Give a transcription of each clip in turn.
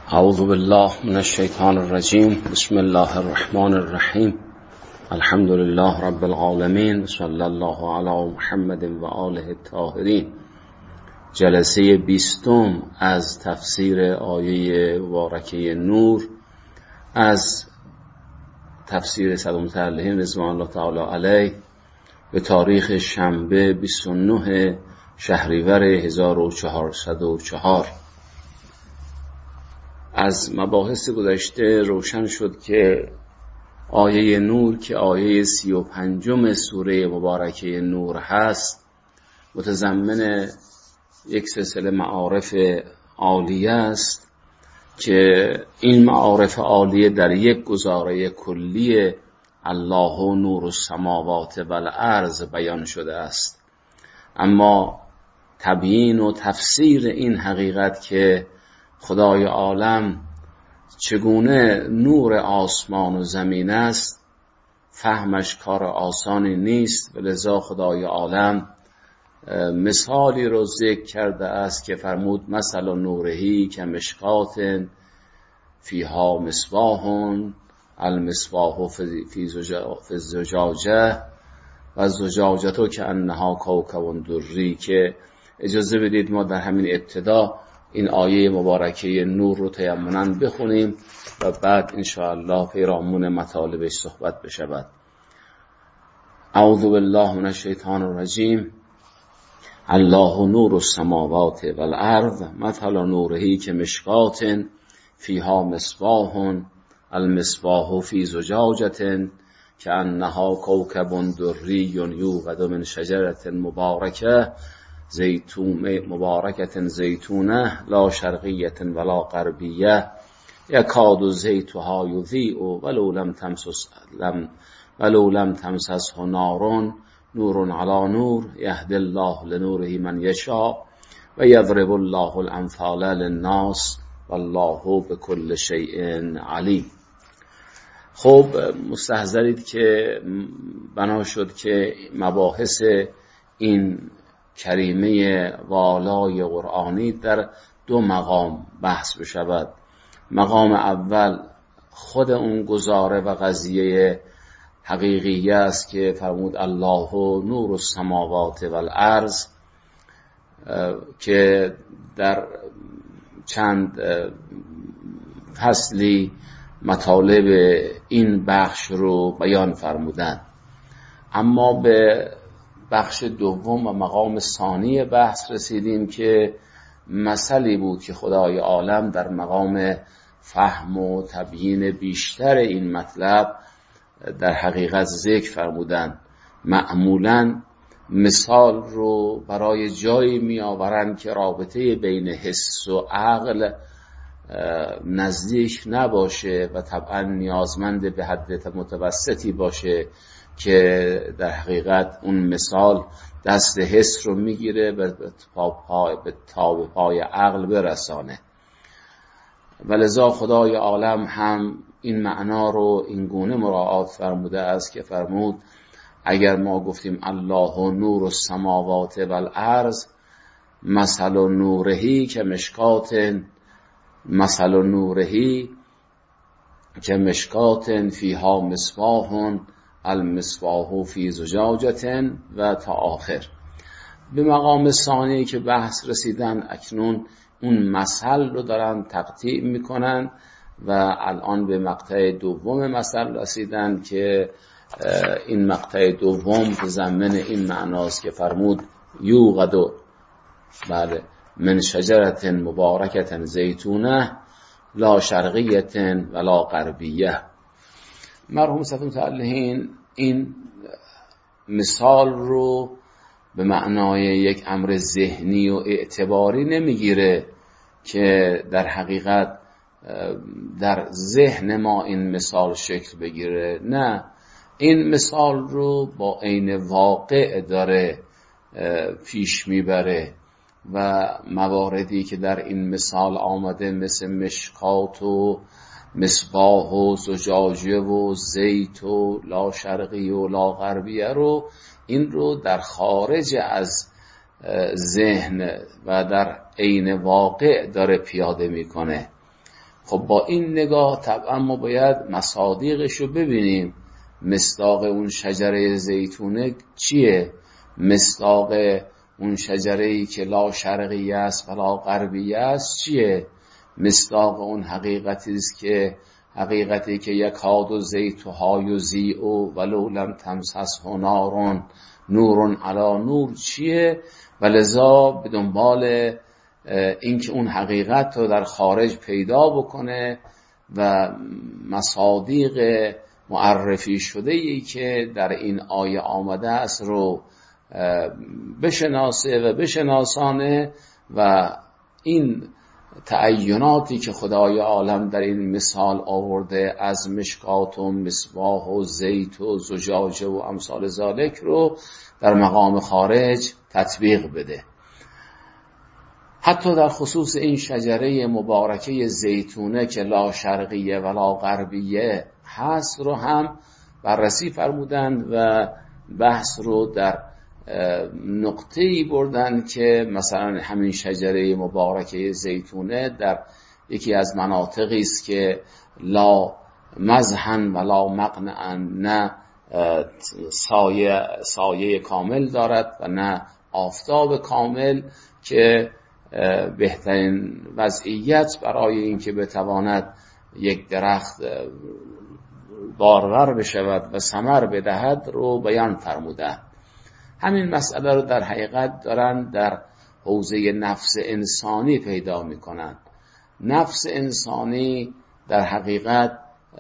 اعوذ بالله من الشیطان الرجیم. بسم الله الرحمن الرحیم. الحمد لله رب العالمین. صلی الله علی محمد و آله الطاهرین. جلسه 20 از تفسیر آیه مبارکه نور از تفسیر صدوق متعلقین رضوان الله تعالی علیه به تاریخ شنبه 29 شهریور 1404. از مباحث گذشته روشن شد که آیه نور که آیه 35 سوره مبارکه نور هست متضمن یک سلسله معارف عالیه است که این معارف عالیه در یک گزاره کلی الله نور السماوات و الارض بیان شده است، اما تبیین و تفسیر این حقیقت که خدای عالم چگونه نور آسمان و زمین است فهمش کار آسانی نیست، و لذا خدای عالم مثالی رو ذکر کرده است که فرمود مثل نورهی که مشکات فیها مصباح المصباح فی زجاجه و زجاجه که انها کوکب دری. که اجازه بدید ما در همین ابتدا این آیه مبارکه نور رو تیمنا بخونیم و بعد انشاءالله پیرامون مطالبش صحبت بشود. اعوذ بالله من الشیطان الرجیم. الله نور السماوات والارض مثل نورهی که مشکات فیها مصباح المصباح فی زجاجه که انها کوکب دری یوقد من شجرة مبارکه مبارکة زیتونه لا شرقیة ولا غربیه یکاد زیتها یضیء ولو لم تمسسه نار نور علی نور یهدی الله لنوره من یشاء و یضرب الله الامثال للناس والله بكل شیء علیم. خب مستحضرید که بنا شد که مباحث این کریمه والای قرآنی در دو مقام بحث بشود. مقام اول خود اون گزاره و قضیه حقیقی است که فرمود الله نور السماوات والارض، که در چند فصلی مطالب این بخش رو بیان فرمودند، اما به بخش دوم و مقام ثانی بحث رسیدیم که مسئله بود که خدای عالم در مقام فهم و تبیین بیشتر این مطلب در حقیقت ذکر فرمودند. معمولاً مثال رو برای جایی می آورند که رابطه بین حس و عقل نزدیک نباشه و طبعا نیازمند به حد متوسطی باشه که در حقیقت اون مثال دست حس رو میگیره به پای عقل برسانه. ولذا خدای عالم هم این معنا رو این گونه مراعات فرموده است که فرمود اگر ما گفتیم الله نور السماوات والارض مثل نورهی که مشکات فیها مصباح المصباح فی زجاجه و تا آخر. به مقام ثانی که بحث رسیدن اکنون اون مثل رو دارن تقطیع میکنن و الان به مقطع دوم مثل رسیدن که این مقطع دوم ضمن این معناست که فرمود یوقد من شجرة مبارکة زیتونه لا شرقیة ولا غربیه. مرحوم صدوق متعلقین این مثال رو به معنای یک امر ذهنی و اعتباری نمیگیره که در حقیقت در ذهن ما این مثال شکل بگیره، نه، این مثال رو با عین واقع داره پیش میبره و مواردی که در این مثال آمده مثل مشکات و مصباح و زجاجه و زیت و لا شرقی و لا غربیه رو این رو در خارج از ذهن و در عین واقع داره پیاده میکنه خب با این نگاه طبعا ما باید مصادیقش رو ببینیم. مصداق اون شجره زیتونه چیه؟ مصداق اون شجره‌ای که لا شرقی است ولا غربی است چیه؟ مصداق اون حقیقتی که یکاد زیتها یضیء ولو لم تمسسه نار نور علی نور چیه؟ ولذا به دنبال اینکه اون حقیقت رو در خارج پیدا بکنه و مصادیق معرفی شده ای که در این آیه آمده است رو بشناسه و بشناسانه و این تعیناتی که خدای عالم در این مثال آورده از مشکات و مصباح و زیت و زجاجه و امثال ذالک رو در مقام خارج تطبیق بده. حتی در خصوص این شجره مبارکه زیتونه که لا شرقیه ولا غربیه هست رو هم بررسی فرمودند و بحث رو در نقطه‌ای بردن که مثلا همین شجره مبارکه زیتونه در یکی از مناطقی است که لا مزحن ولا مقنعا، نه سایه کامل دارد و نه آفتاب کامل، که بهترین وضعیت برای اینکه بتواند یک درخت بارور بشود و ثمر بدهد رو بیان فرمودند. همین مسئله رو در حقیقت دارن در حوزه نفس انسانی پیدا میکنن. نفس انسانی در حقیقت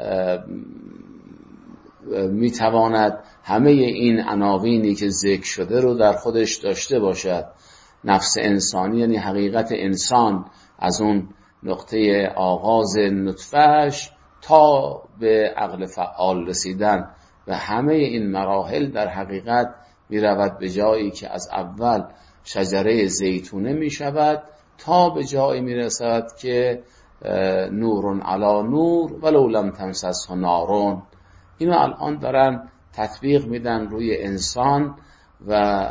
میتواند همه این عناوینی که ذکر شده رو در خودش داشته باشد. نفس انسانی یعنی حقیقت انسان از اون نقطه آغاز نطفهش تا به عقل فعال رسیدن و همه این مراحل در حقیقت می رود به جایی که از اول شجره زیتونه می شود تا به جایی می رسد که نور علی نور ولو لم تمسسه نار. اینو الان دارن تطبیق میدن روی انسان و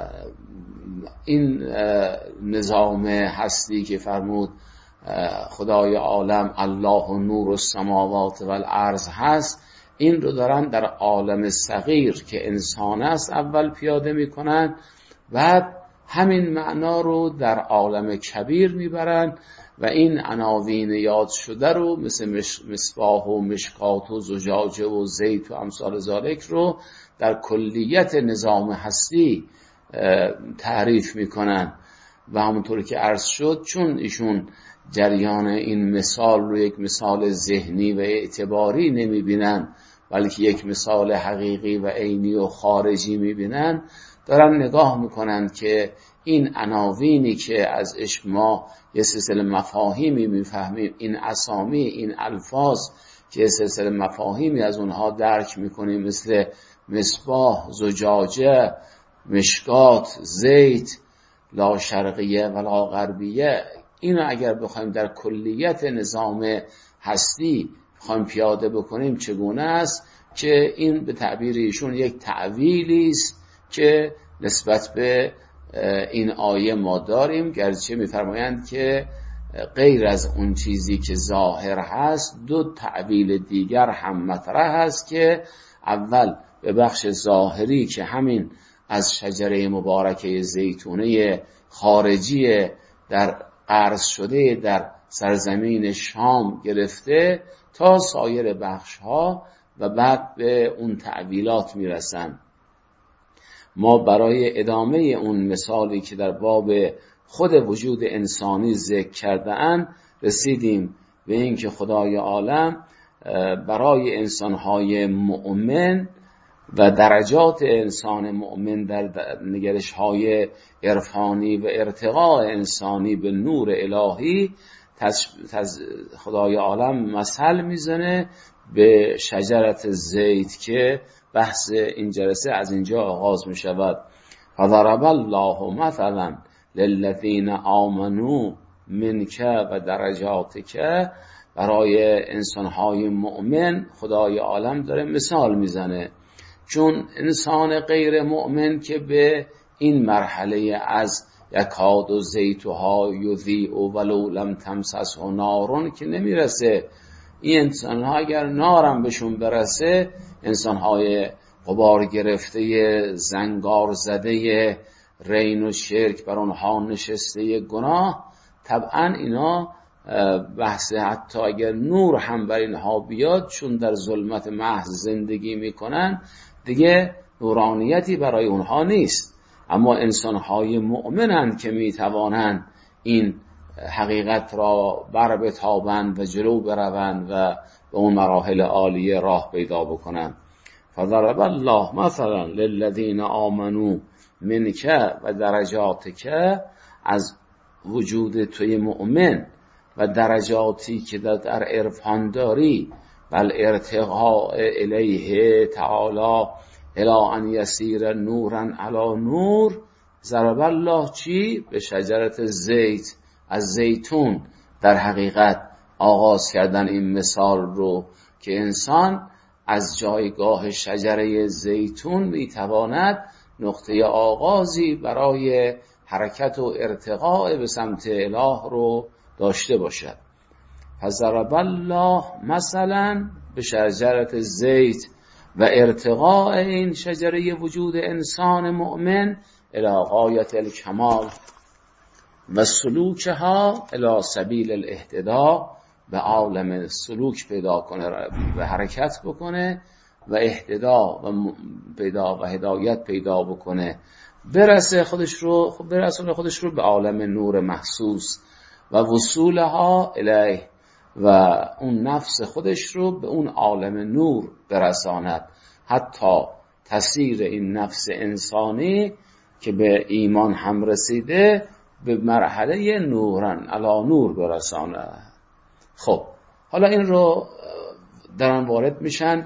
این نظام هستی که فرمود خدای عالم الله نور السماوات والارض هست، این رو دارن در عالم صغیر که انسان است اول پیاده میکنن و همین معنا رو در عالم کبیر میبرن و این عناوین یاد شده رو مثل مصباح و مشکات و زجاجه و زیت و امثال ذالک رو در کلیت نظام هستی تعریف میکنن. و همونطور که عرض شد چون ایشون جریان این مثال رو یک مثال ذهنی و اعتباری نمیبینن بلکه یک مثال حقیقی و عینی و خارجی میبینن، دارن نگاه میکنن که این عناوینی که از ما یه سلسله مفاهیمی میفهمیم، این اسامی، این الفاظ که سلسله مفاهیمی از اونها درک میکنیم مثل مصباح، زجاجه، مشکات، زیت، لا شرقیه ولا غربیه، اینو اگر بخوایم در کلیت نظام هستی بخوایم پیاده بکنیم چگونه است که این به تعبیر ایشون یک تعویلی است که نسبت به این آیه ما داریم، گرچه میفرمایند که غیر از اون چیزی که ظاهر هست دو تعویل دیگر هم مطرح هست که اول به بخش ظاهری که همین از شجره مبارکه زیتونه خارجی در غرس شده در سرزمین شام گرفته تا سایر بخش ها و بعد به اون تعویلات میرسن. ما برای ادامه اون مثالی که در باب خود وجود انسانی ذکر کرده اند رسیدیم به این که خدای عالم برای انسانهای مؤمن و درجات انسان مؤمن در نگرش‌های عرفانی و ارتقاء انسانی به نور الهی خدای عالم مثل میزنه به شجرت زیت که بحث این جلسه از اینجا آغاز می شود. فضرب الله مثلا للذین آمنوا منک و درجاتک، برای انسانهای مؤمن خدای عالم داره مثال میزنه، چون انسان غیر مؤمن که به این مرحله از یکاد و زیتها یضیء ولو لم تمسسه نار که نمیرسه. این انسان ها اگر نارم بهشون برسه، انسان های غبار گرفته، زنگار زده، رین و شرک بر اونها نشسته گناه، طبعا اینا بحث حتی اگر نور هم بر اینها بیاد، چون در ظلمت محض زندگی میکنن دیگه نورانیتی برای اونها نیست. اما انسانهای مؤمنند که میتوانند این حقیقت را بر بتابند و جلو بروند و به اون مراحل عالیه راه پیدا بکنند. فضرب الله مثلا للذین آمنوا منک و درجاتک، از وجود توی مؤمن و درجاتی که در عرفان داری، بل ارتقاء الیه تعالی الی ان یسیر نورا علی نور. ضرب الله چی؟ به شجرت زیت، از زیتون در حقیقت آغاز کردن این مثال رو که انسان از جایگاه شجره زیتون میتواند نقطه آغازی برای حرکت و ارتقاء به سمت اله رو داشته باشد. فضرب الله مثلا به شجرت زیت و ارتقاء این شجره وجود انسان مؤمن الی غایت الکمال و سلوکها الی سبیل الاهتداء، به عالم سلوک پیدا کنه و حرکت بکنه و اهتداء و هدایت پیدا بکنه، برسونه خودش رو به عالم نور محسوس و وصولها الیه، و اون نفس خودش رو به اون عالم نور برساند، حتی تسیر این نفس انسانی که به ایمان هم رسیده به مرحله نورن علی نور برساند. خب حالا این رو درن وارد میشن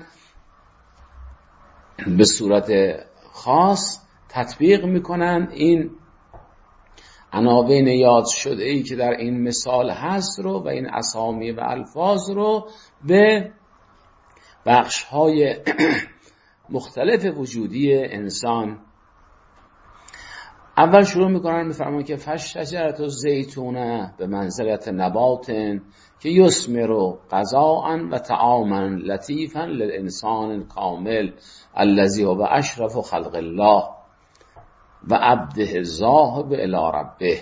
به صورت خاص تطبیق میکنن این عناوین یاد شده ای که در این مثال هست رو و این اسامی و الفاظ رو به بخش های مختلف وجودی انسان. اول شروع میکنن میفرمان که فشجرة الزیتونه به منزلت نبات که یثمر غذاء و طعاما لطیفا للانسان کامل الذی هو اشرف خلق الله و عبده ذاهب الی ربه.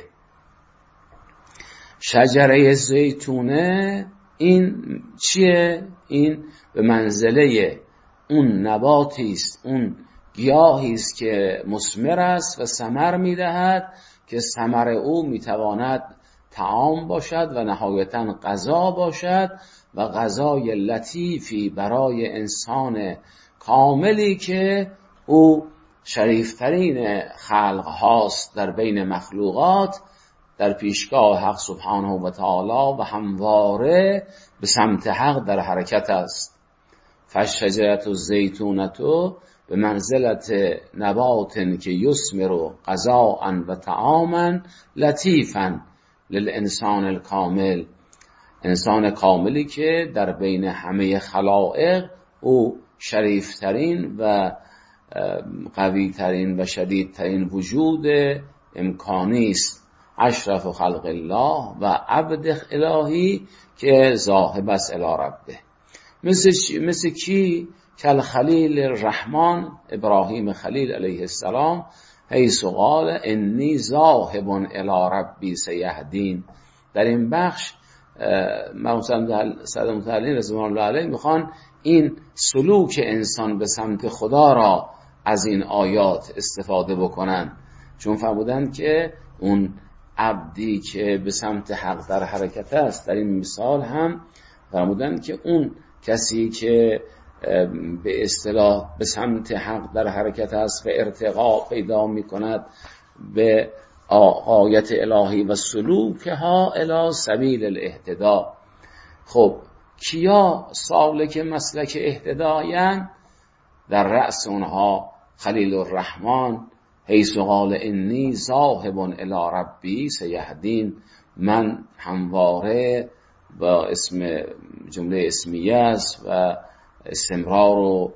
شجره زیتونه این چیه؟ این به منزله اون نباتی است، اون گیاهی است که مثمر است و ثمر میدهد، که ثمر او میتواند طعام باشد و نهایتاً غذا باشد و غذای لطیفی برای انسان کاملی که او شریفترین خلق هاست در بین مخلوقات، در پیشگاه حق سبحانه و تعالی و همواره به سمت حق در حرکت است. فشجرة الزیتونه به منزلت نبات که یثمر غذاء و طعاما لطیفا للانسان الکامل، انسان کاملی که در بین همه خلائق او شریفترین و قویترین و شدیدترین وجود امکانی است، اشرف خلق الله و عبد الهی که ذاهب است الی ربه. مثل کی؟ کل خلیل الرحمن ابراهیم خلیل علیه السلام حیث قال انی ذاهب الی ربی سیهدین. در این بخش صدر متعلین رضوان الله علیه میخوان این سلوک انسان به سمت خدا را از این آیات استفاده بکنن، چون فرمودن که اون عبدی که به سمت حق در حرکت است، در این مثال هم فرمودن که اون کسی که به اصطلاح به سمت حق در حرکت است و ارتقا پیدا می کند به غایت الهی و سلوکها الی سبیل الاهتداء. خب کیا سالک مسلک اهتداین؟ در رأس اونها خلیل الرحمن حیث قال انی ذاهب الی ربی سیهدین، من همواره با اسم جمله اسمیه است و استمرار و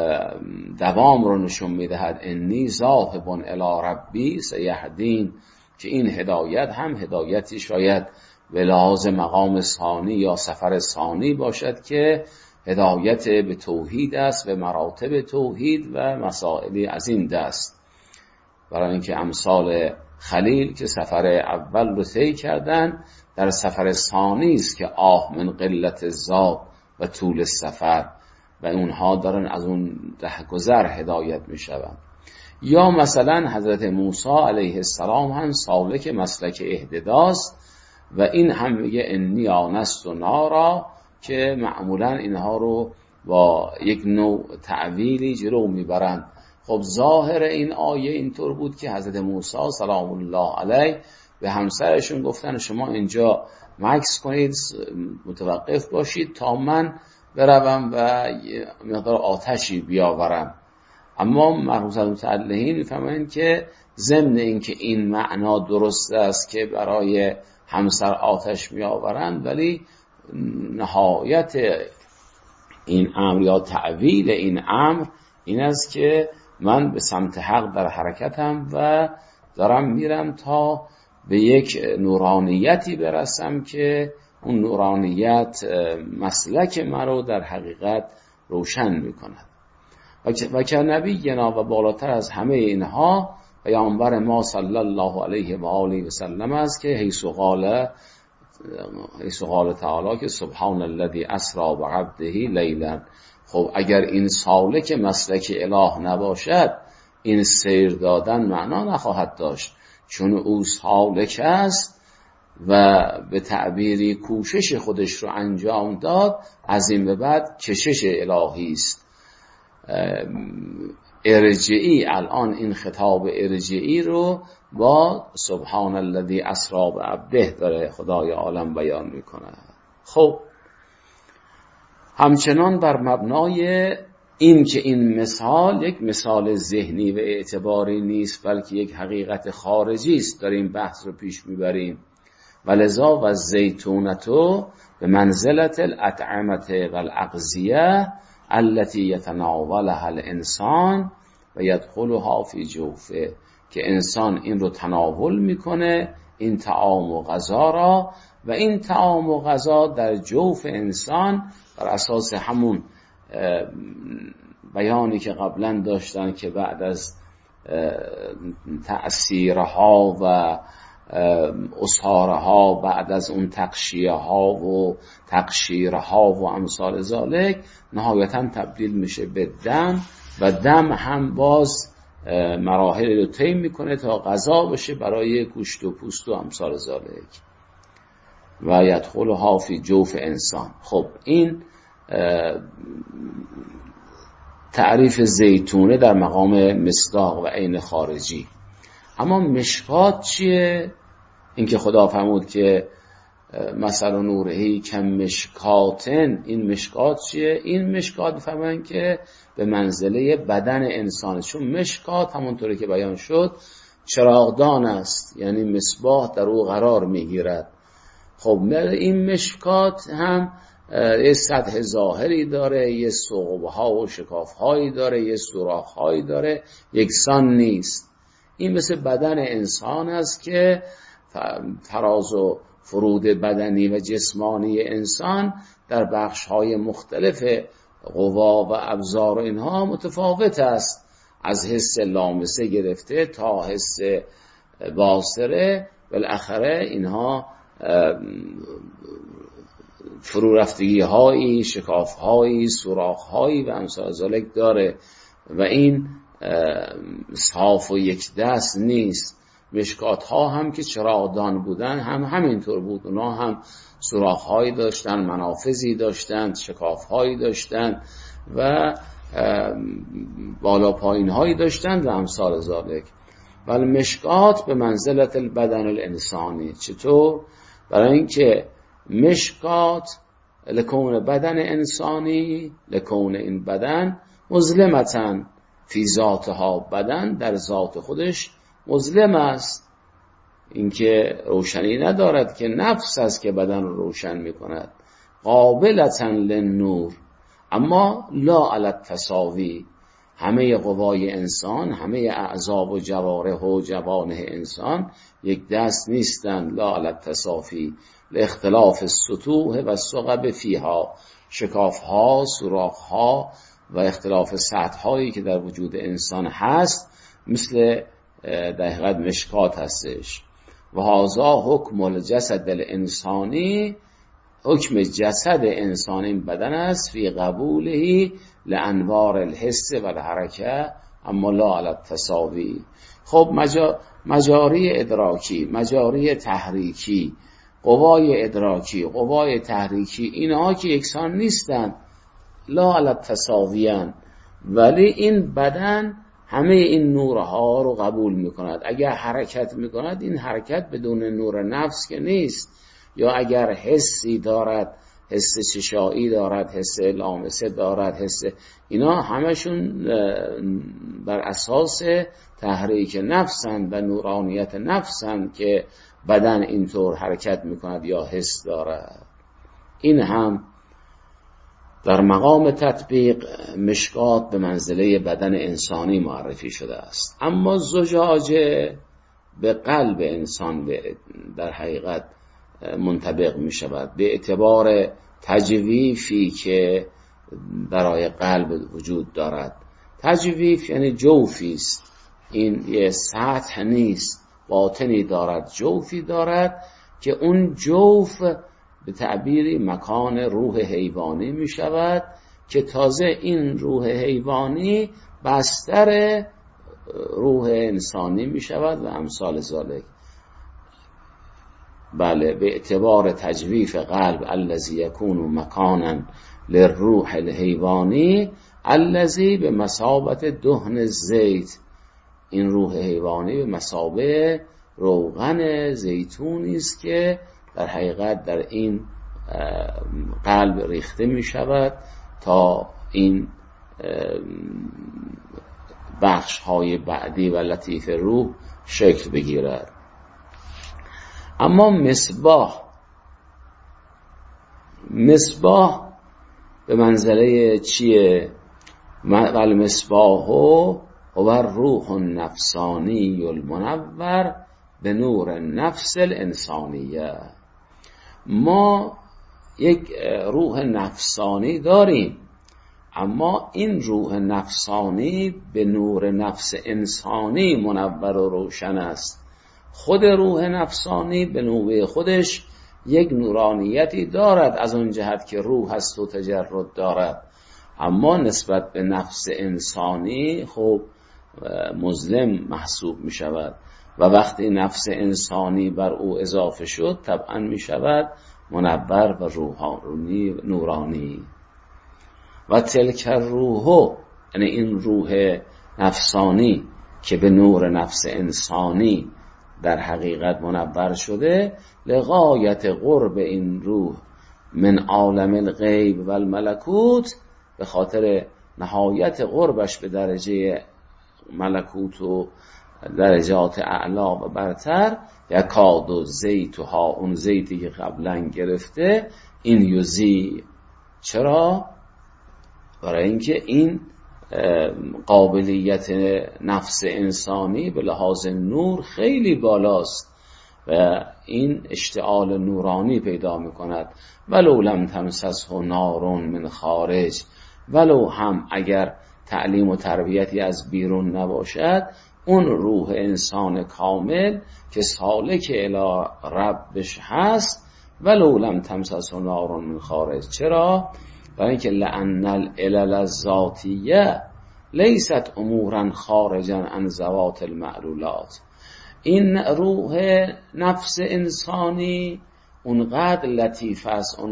دوام رو نشون میدهد. انی ذاهب الی ربی سیهدین، که این هدایت هم هدایتی شاید به لحاظ مقام ثانی یا سفر ثانی باشد که هدایت به توحید است، به مراتب توحید و مسائلی از این دست. برای اینکه امثال خلیل که سفر اول رو طی کردن، در سفر ثانی است که من قلت زاد و طول سفر و اونها دارن از اون رهگذر هدایت میشوند. یا مثلا حضرت موسی علیه السلام هم سالک مسلک اهتداست و این هم میگه انی آنست نارا، که معمولا اینها رو با یک نوع تعویلی جلو میبرند. خب ظاهر این آیه اینطور بود که حضرت موسی سلام الله علیه به همسرشون گفتن شما اینجا مکث کنید، متوقف باشید تا من بروم و مقدار آتشی بیاورم. اما مرحوم متعلهین میفهمند که ضمن این که این معنا درست است که برای همسر آتش میآورند، ولی نهایت این امر یا تعویل این امر این است که من به سمت حق در حرکتم و دارم میرم تا به یک نورانیتی برسم که اون نورانیت مسلک من رو در حقیقت روشن میکند. و که نبینا و بالاتر از همه اینها پیامبر ما صلی الله علیه و آله و سلم است که حیث قال تعالی که سبحان الذی اسری بعبده لیلا. خب اگر این سالک مسلک اله نباشد این سیر دادن معنا نخواهد داشت، چون او سالک است و به تعبیری کوشش خودش رو انجام داد، از این به بعد کشش الهی است. ارجعی، الان این خطاب ارجعی رو با سبحان الذی اسری بعبده داره خدای عالم بیان میکنه. خب همچنان بر مبنای این که این مثال یک مثال ذهنی و اعتباری نیست بلکه یک حقیقت خارجی است، داریم بحث رو پیش میبریم. ولذا و زیتونتو به منزلت الاطعمه و الاغذیه التي يتناولها الانسان و يدخلها فی جوفه، که انسان این رو تناول میکنه، این طعام و غذا را، و این طعام و غذا در جوف انسان بر اساس همون بیانی که قبلا داشتن که بعد از تأثیرها و اصهارها، بعد از اون تقشیه ها و تقشیرها و امثال ذالک، نهایتا تبدیل میشه به دم و دم هم باز مراحل رو طی میکنه تا غذا بشه برای گوشت و پوست و امثال ذالک و یدخلها فی جوف انسان. خب این تعریف زیتونه در مقام مصداق و عین خارجی. اما مشکات چیه؟ این که خدا فرمود که مثلا نورهی کم مشکاتن، این مشکات چیه؟ این مشکات فرمودن که به منزله بدن انسان، چون مشکات همونطوری که بیان شد چراغدان است، یعنی مصباح در او قرار میگیرد. خب این مشکات هم یه سطح ظاهری داره، یه ثقب‌ها و شکاف‌هایی داره، یه سوراخ‌هایی داره، یکسان نیست. این مثل بدن انسان است که فراز و فرود بدنی و جسمانی انسان در بخش‌های مختلف قوا و ابزار و اینها متفاوت است، از حس لامسه گرفته تا حس باصره، بالاخره اینها فرو رفتگی هایی، شکاف هایی، سوراخ هایی و امثال ذالک داره و این صاف و یک دست نیست. مشکات ها هم که چراغدان بودن هم همینطور بود، اونا هم سوراخ هایی داشتن، منافذی داشتن، شکاف هایی داشتن و بالا پایین هایی داشتن و امثال ذالک. ولی مشکات به منزلت البدن الانسانی. چطور؟ برای اینکه مشکات لکون بدن انسانی، لکون این بدن مظلمتن فی ذاتها، بدن در ذات خودش مظلم است، اینکه روشنی ندارد، که نفس است که بدن رو روشن میکند. قابلتن للنور اما لا علی التساوی، همه قوای انسان، همه اعضا و جوارح و جوانح انسان یک دست نیستند. لا علی التصافی لاختلاف السطوح و الثقب فیها، شکافها، سوراخها و اختلاف سطحهایی که در وجود انسان هست مثل در حقیقت مشکات هستش. و هذا حکم الجسد الانسانی، حکم جسد انسانی بدن است، فی قبوله لانوار الحس و الحرکه اما لا علی التساوی. خب مجاری ادراکی، مجاری تحریکی، قوای ادراکی، قوای تحریکی، اینها که یکسان نیستند، لا علی التساویان، ولی این بدن همه این نورها رو قبول میکند. اگر حرکت میکند این حرکت بدون نور نفس که نیست، یا اگر حسی دارد، حس چشایی دارد، حس لامسه دارد، حس، اینا همشون بر اساس تحریک نفسند و نورانیت نفسند که بدن اینطور حرکت میکند یا حس دارد. این هم در مقام تطبیق مشکات به منزله بدن انسانی معرفی شده است. اما زجاجه به قلب انسان در حقیقت منطبق می شود، به اعتبار تجویفی که برای قلب وجود دارد. تجویف یعنی جوفی است، این یه سطح نیست، باطنی دارد، جوفی دارد که اون جوف به تعبیری مکان روح حیوانی می شود که تازه این روح حیوانی بستر روح انسانی می شود و امثال ذالک. بله، به اعتبار تجویف قلب الذی یکون مکانا للروح الحیوانی الذی به مثابت دهن زیت، این روح حیوانی به مثابه روغن زیتونی است که در حقیقت در این قلب ریخته می شود تا این بخش های بعدی و لطیف روح شکل بگیرد. اما مصباح به منزله چیه؟ والمصباح هو الروح النفسانی المنور به نور نفس الانسانیه. ما یک روح نفسانی داریم، اما این روح نفسانی به نور نفس انسانی منور و روشن است. خود روح نفسانی به نوبه خودش یک نورانیتی دارد از اون جهت که روح است و تجرد دارد، اما نسبت به نفس انسانی خب مظلم محسوب می شود و وقتی نفس انسانی بر او اضافه شد طبعا می شود منور و روحانی نورانی. و تلک الروح، یعنی این روح نفسانی که به نور نفس انسانی در حقیقت منور شده، لغایت قرب این روح من عالم الغیب و الملکوت، به خاطر نهایت قربش به درجه ملکوت و درجات اعلا و برتر، یکاد و زیتها، اون زیتی که قبلا گرفته، این یوزی. چرا؟ برای اینکه این قابلیت نفس انسانی به لحاظ نور خیلی بالاست و این اشتعال نورانی پیدا میکند. ولو لم تمسسه نار من خارج، ولو هم اگر تعلیم و تربیتی از بیرون نباشد، اون روح انسان کامل که سالک الی ربش هست، ولو لم تمسسه نار من خارج. چرا؟ برای اینکه لأن العلل الذاتیه لیست امورا خارجا عن ذوات المعلولات. این روح نفس انسانی اونقدر لطیف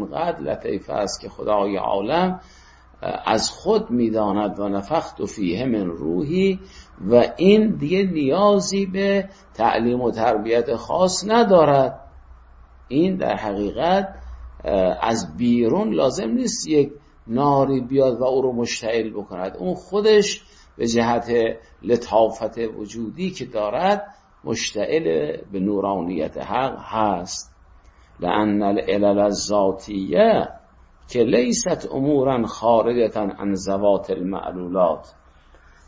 است که خدای عالم از خود میداند و نفخت فیه من روحی، و این دیگه نیازی به تعلیم و تربیت خاص ندارد. این در حقیقت از بیرون لازم نیست یک ناری بیاد و او رو مشتعل بکند، اون خودش به جهت لطافت وجودی که دارد مشتعل به نورانیت حق هست. لأن العلل الذاتیه که لیست امورا خارجتا عن ذوات المعلولات.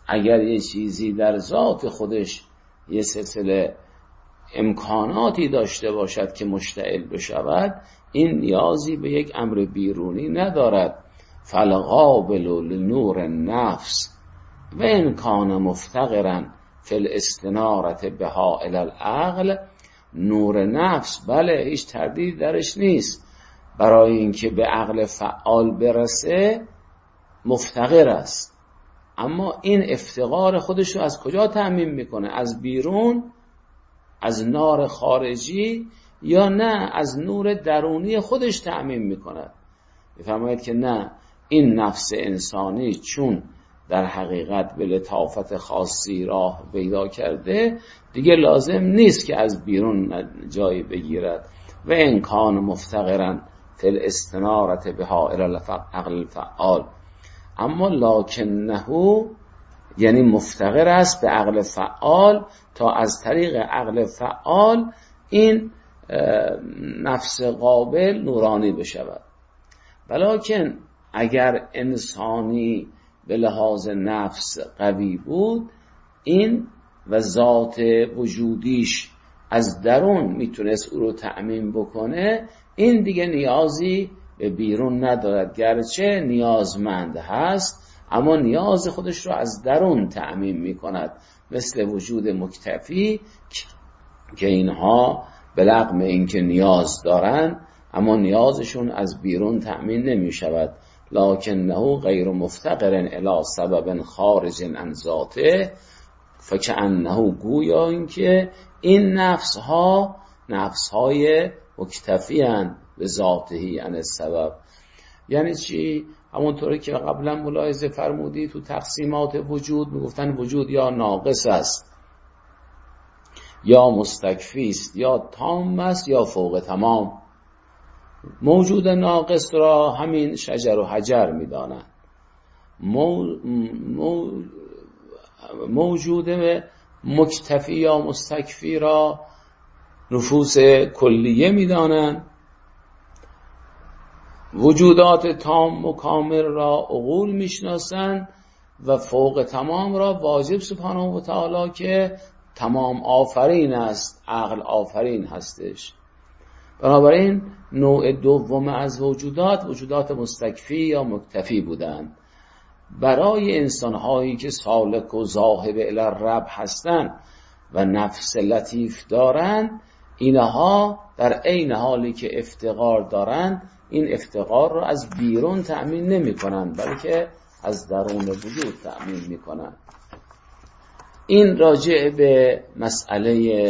اگر یه چیزی در ذات خودش یه سلسله امکاناتی داشته باشد که مشتعل بشود، این نیازی به یک امر بیرونی ندارد. فالقابل لنور النفس و ان کان مفتقرا فی الاستنارة بها الی العقل. نور نفس بله، هیچ تردید درش نیست، برای اینکه به عقل فعال برسه مفتقر است، اما این افتقار خودش رو از کجا تأمین میکنه؟ از بیرون، از نار خارجی، یا نه از نور درونی خودش تأمین میکنه؟ بفرمایید که نه، این نفس انسانی چون در حقیقت به لطافت خاصی راه پیدا کرده، دیگه لازم نیست که از بیرون جایی بگیرد. و ان کان مفتقرا فی الاستنارة بها الی العقل الفعال. اما لکنه، یعنی مفتقر است به عقل فعال تا از طریق عقل فعال این نفس قابل نورانی بشود. ولکن اگر انسانی به لحاظ نفس قوی بود، این و ذات وجودیش از درون میتونست او رو تأمین بکنه، این دیگه نیازی به بیرون ندارد، گرچه نیازمند هست اما نیاز خودش رو از درون تأمین میکند، مثل وجود مکتفی که اینها به رغم اینکه نیاز دارن اما نیازشون از بیرون تأمین نمی شود. لکنه غیر مفتقر الی سبب خارج عن ذاته، فکأنه گویا اینکه این نفس‌های مکتفی اند به ذاته عن السبب. یعنی چی؟ همونطوری که قبلا ملاحظه فرمودی تو تقسیمات وجود میگفتن وجود یا ناقص است یا مستکفی است یا تام است یا فوق تمام. موجود ناقص را همین شجر و حجر میدانند، موجود مکتفی یا مستکفی را نفوس کلیه میدانند، وجودات تام و کامل را عقول میشناسند و فوق تمام را واجب سبحانه و تعالی که تمام آفرین است، عقل آفرین هستش. بنابراین نوع دوم از وجودات مستکفی یا مکتفی بودند. برای انسانهایی که سالک و ذاهب الی الرب هستند و نفس لطیف دارند، اینها در عین حالی که افتقار دارند، این افتقار رو از بیرون تأمین نمی کنند بلکه از درون وجود تأمین می کنند. این راجع به مسئله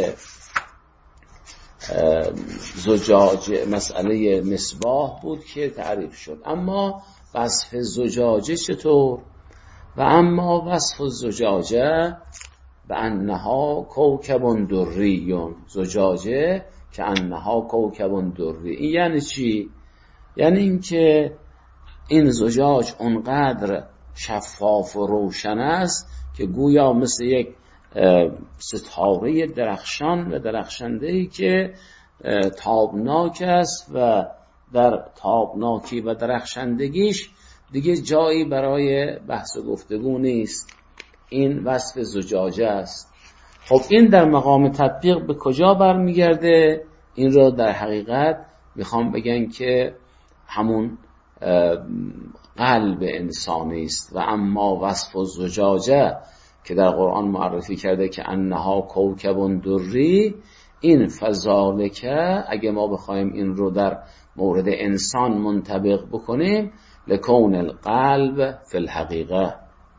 زجاجه، مسئله مصباح بود که تعریف شد. اما وصف زجاجه چطور؟ و اما وصف زجاجه به انها کوکب دریون، زجاجه که انها کوکب دری. این یعنی چی؟ یعنی اینکه این زجاج اونقدر شفاف و روشن است که گویا مثل یک ستاره درخشان و درخشنده‌ای که تابناک است و در تابناکی و درخشندگیش دیگه جایی برای بحث و گفتگو نیست. این وصف زجاجه است. خب این در مقام تطبیق به کجا برمیگرده؟ این رو در حقیقت میخوام بگن که همون قلب انسانی است. و اما وصف زجاجه که در قرآن معرفی کرده که انها کوکب دری، این فذالکه اگه ما بخوایم این رو در مورد انسان منطبق بکنیم، لکون القلب فی الحقیقه،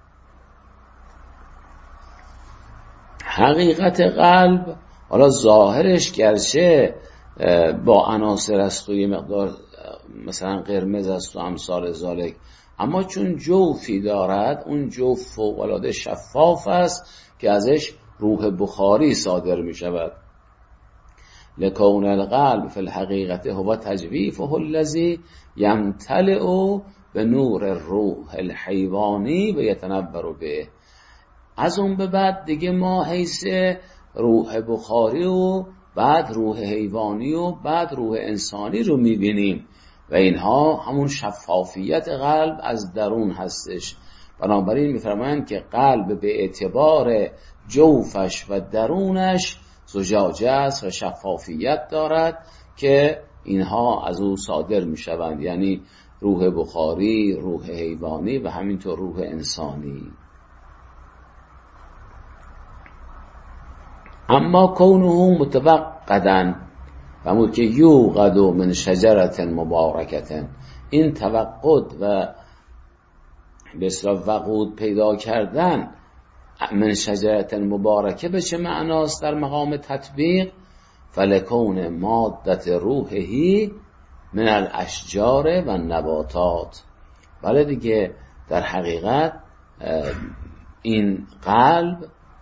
حقیقت قلب حالا ظاهرش گرچه با عناصر است و یه مقدار مثلا قرمز است و امثال ذالک، اما چون جوفی دارد، اون جوف فوق‌العاده شفاف است که ازش روح بخاری صادر می شود. لکون القلب فی الحقیقت هو تجویفه الذی یمتلئ به نور الروح الحیوانی و یتنور به. از اون به بعد دیگه ما حیث روح بخاری و بعد روح حیوانی و بعد روح انسانی رو میبینیم و اینها همون شفافیت قلب از درون هستش. بنابراین می‌فرمایند که قلب به اعتبار جوفش و درونش زجاجه است و شفافیت دارد که اینها از او صادر می‌شوند، یعنی روح بخاری، روح حیوانی و همینطور روح انسانی. اما کونه متوقدا، فرمود که یوقد من شجرة مبارکة، این توقد و به اصطلاح وقود پیدا کردن من شجرة مبارکه به چه معناست در مقام تطبیق؟ فلکون مادت روحهی من الاشجار و نباتات. ولی دیگه در حقیقت این قلب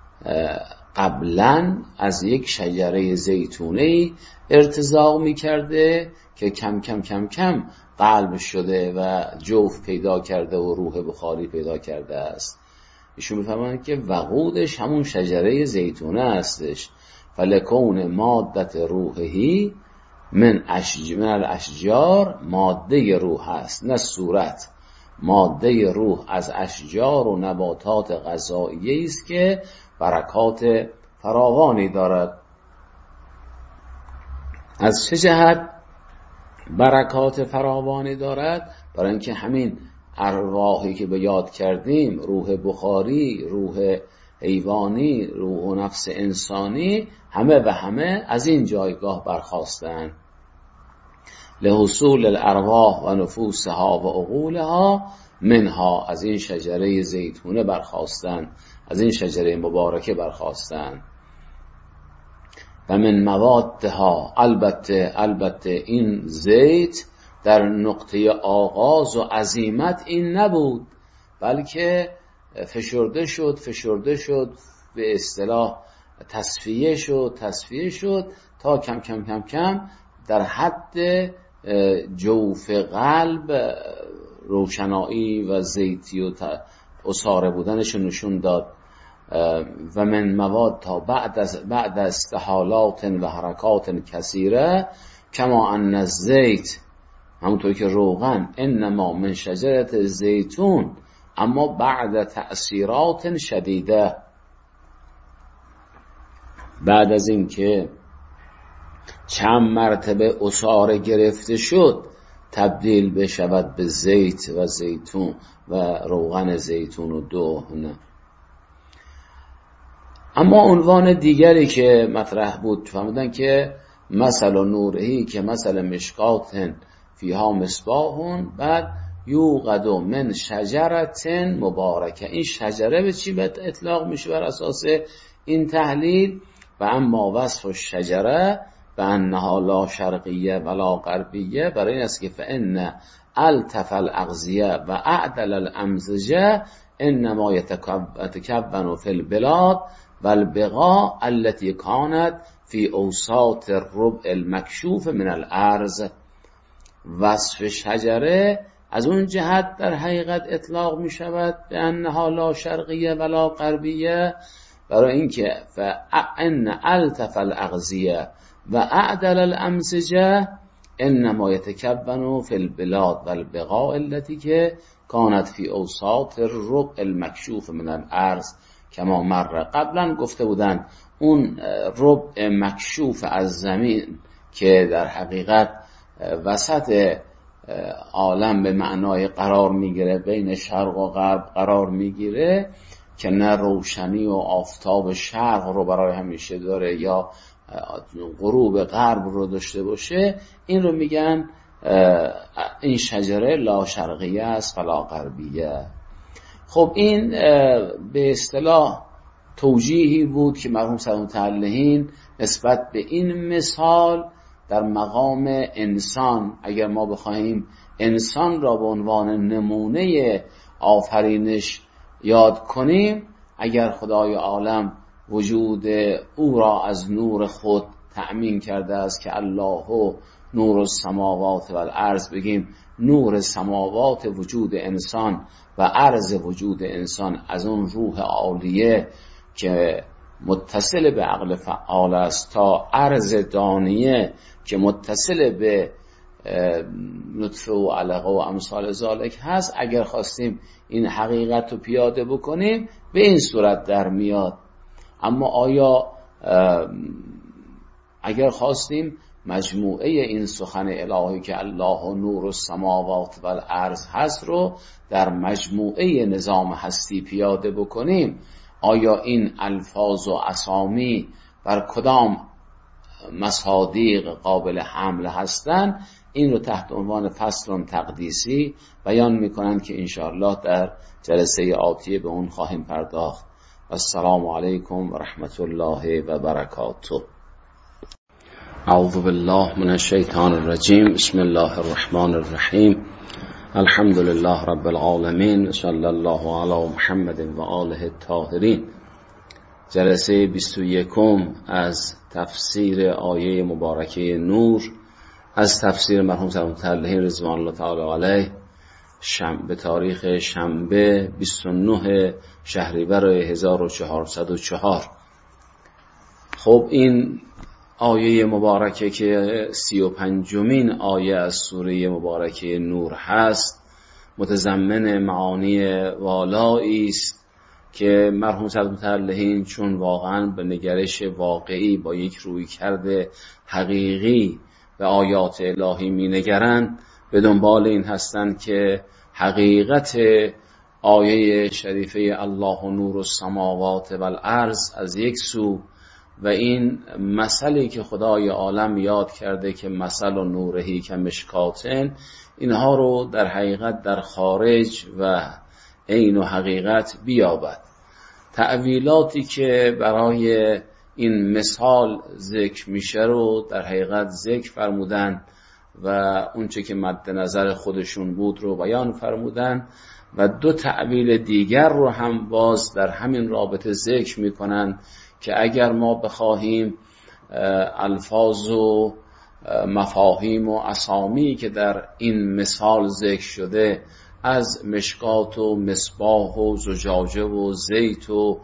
قبلا از یک شجره زیتونه‌ای ارتزاق می‌کرده که کم کم کم کم قلب شده و جوف پیدا کرده و روح بخاری پیدا کرده است. ایشون می‌فرمایند که وقودش همون شجره زیتونه هستش. فلکون مادت روحهی من الاشجار، ماده روح هست نه صورت. ماده روح از اشجار و نباتات غذایی است که برکات فراوانی دارد. از چه جهت برکات فراوانی دارد؟ برای اینکه همین ارواحی که به یاد کردیم، روح بخاری، روح حیوانی، روح و نفس انسانی، همه و همه از این جایگاه برخاستند. لحصول الارواح و نفوسها و عقولها منها، از این شجره زیتونه برخاستند، از این شجره مبارکه برخاستند. و من موادها، البته این زیت در نقطه آغاز و عظیمت این نبود، بلکه فشرده شد به اصطلاح تصفیه شد تا کم کم کم کم در حد جوف قلب روشنایی و زیتی و اصاره بودنش نشون داد. و من مواد تا بعد استحالات و حرکات کثیره کما ان الزیت، همونطور که روغن انما من شجرت زیتون، اما بعد تأثیرات شدیده، بعد از این که چند مرتبه اصاره گرفته شد تبدیل بشود به زیت و زیتون و روغن زیتون و دهن. اما عنوان دیگری که مطرح بود فرمودن که مثل نورهی که مثل مشکات فیها مصباح، بعد یوقد من شجرة مبارکه. این شجره به چی اطلاق میشه بر اساس این تحلیل؟ و اما وصف الشجره و انها لا شرقیه ولا غربیه، برای این است که فان الطف الاغذیه و اعدل الامزجه انما یتکون فی البلاد والبقاع التي كانت في اوساط الربع المکشوف من الارض. وصف شجره از اون جهت در حقیقت اطلاق می شود به انها لا شرقیه ولا غربیه، برای اینکه فان الطف الاغذیه و اعدل الامزجه انما یتکون فی البلاد والبقاع التي که كانت في اوساط الربع المکشوف من الارض کما مر. قبلا گفته بودن اون ربع مکشوف از زمین که در حقیقت وسط عالم به معنای قرار میگیره، بین شرق و غرب قرار میگیره، که نه روشنی و آفتاب شرق رو برای همیشه داره یا غروب غرب رو داشته باشه، این رو میگن این شجره لا شرقیه است فلا غربیه. خب این به اصطلاح توجیهی بود که مرحوم صدر متعلهین نسبت به این مثال در مقام انسان، اگر ما بخواهیم انسان را به عنوان نمونه آفرینش یاد کنیم، اگر خدای عالم وجود او را از نور خود تأمین کرده است که الله نور السماوات و الارض، بگیم نور سماوات وجود انسان و ارض وجود انسان از اون روح عالیه که متصل به عقل فعال است تا ارض دانیه که متصل به نطفه و علقه و امثال ذالک هست، اگر خواستیم این حقیقت رو پیاده بکنیم به این صورت در میاد. اما آیا اگر خواستیم مجموعه این سخن الهی که الله نور السماوات و الارض هست رو در مجموعه نظام هستی پیاده بکنیم، آیا این الفاظ و اسامی بر کدام مصادیق قابل حمل هستند؟ این رو تحت عنوان فصل تقدیسی بیان میکنند که انشاءالله در جلسه آتیه به اون خواهیم پرداخت. السلام علیکم و رحمت الله و برکاته. اعوذ بالله من الشیطان الرجیم. بسم الله الرحمن الرحیم. الحمد لله رب العالمین. صلی الله علی محمد و آله الطاهرین. جلسه 21 از تفسیر آیه مبارکه نور از تفسیر مرحوم سلطان رضوان الله تعالی علیه به تاریخ شنبه 29 شهریور 1404. خب این آیه مبارکه که 35مین آیه از سوره مبارکه نور هست متضمن معانی والایی است که مرحوم سلطان چون واقعا به نگرش واقعی با یک رویکرد حقیقی به آیات الهی می نگرند، به دنبال این هستند که حقیقت آیه شریفه الله نور السماوات و الارض از یک سو و این مثلی که خدای عالم یاد کرده که مثل و نورهی که مشکاتن، اینها رو در حقیقت در خارج و عین و حقیقت بیابد. تأویلاتی که برای این مثال ذکر میشه رو در حقیقت ذکر فرمودن و اونچه که مد نظر خودشون بود رو بیان فرمودن و دو تأویل دیگر رو هم باز در همین رابطه ذکر میکنن که اگر ما بخواهیم الفاظ و مفاهیم و اسامی که در این مثال ذکر شده از مشکات و مصباح و زجاجه و زیت و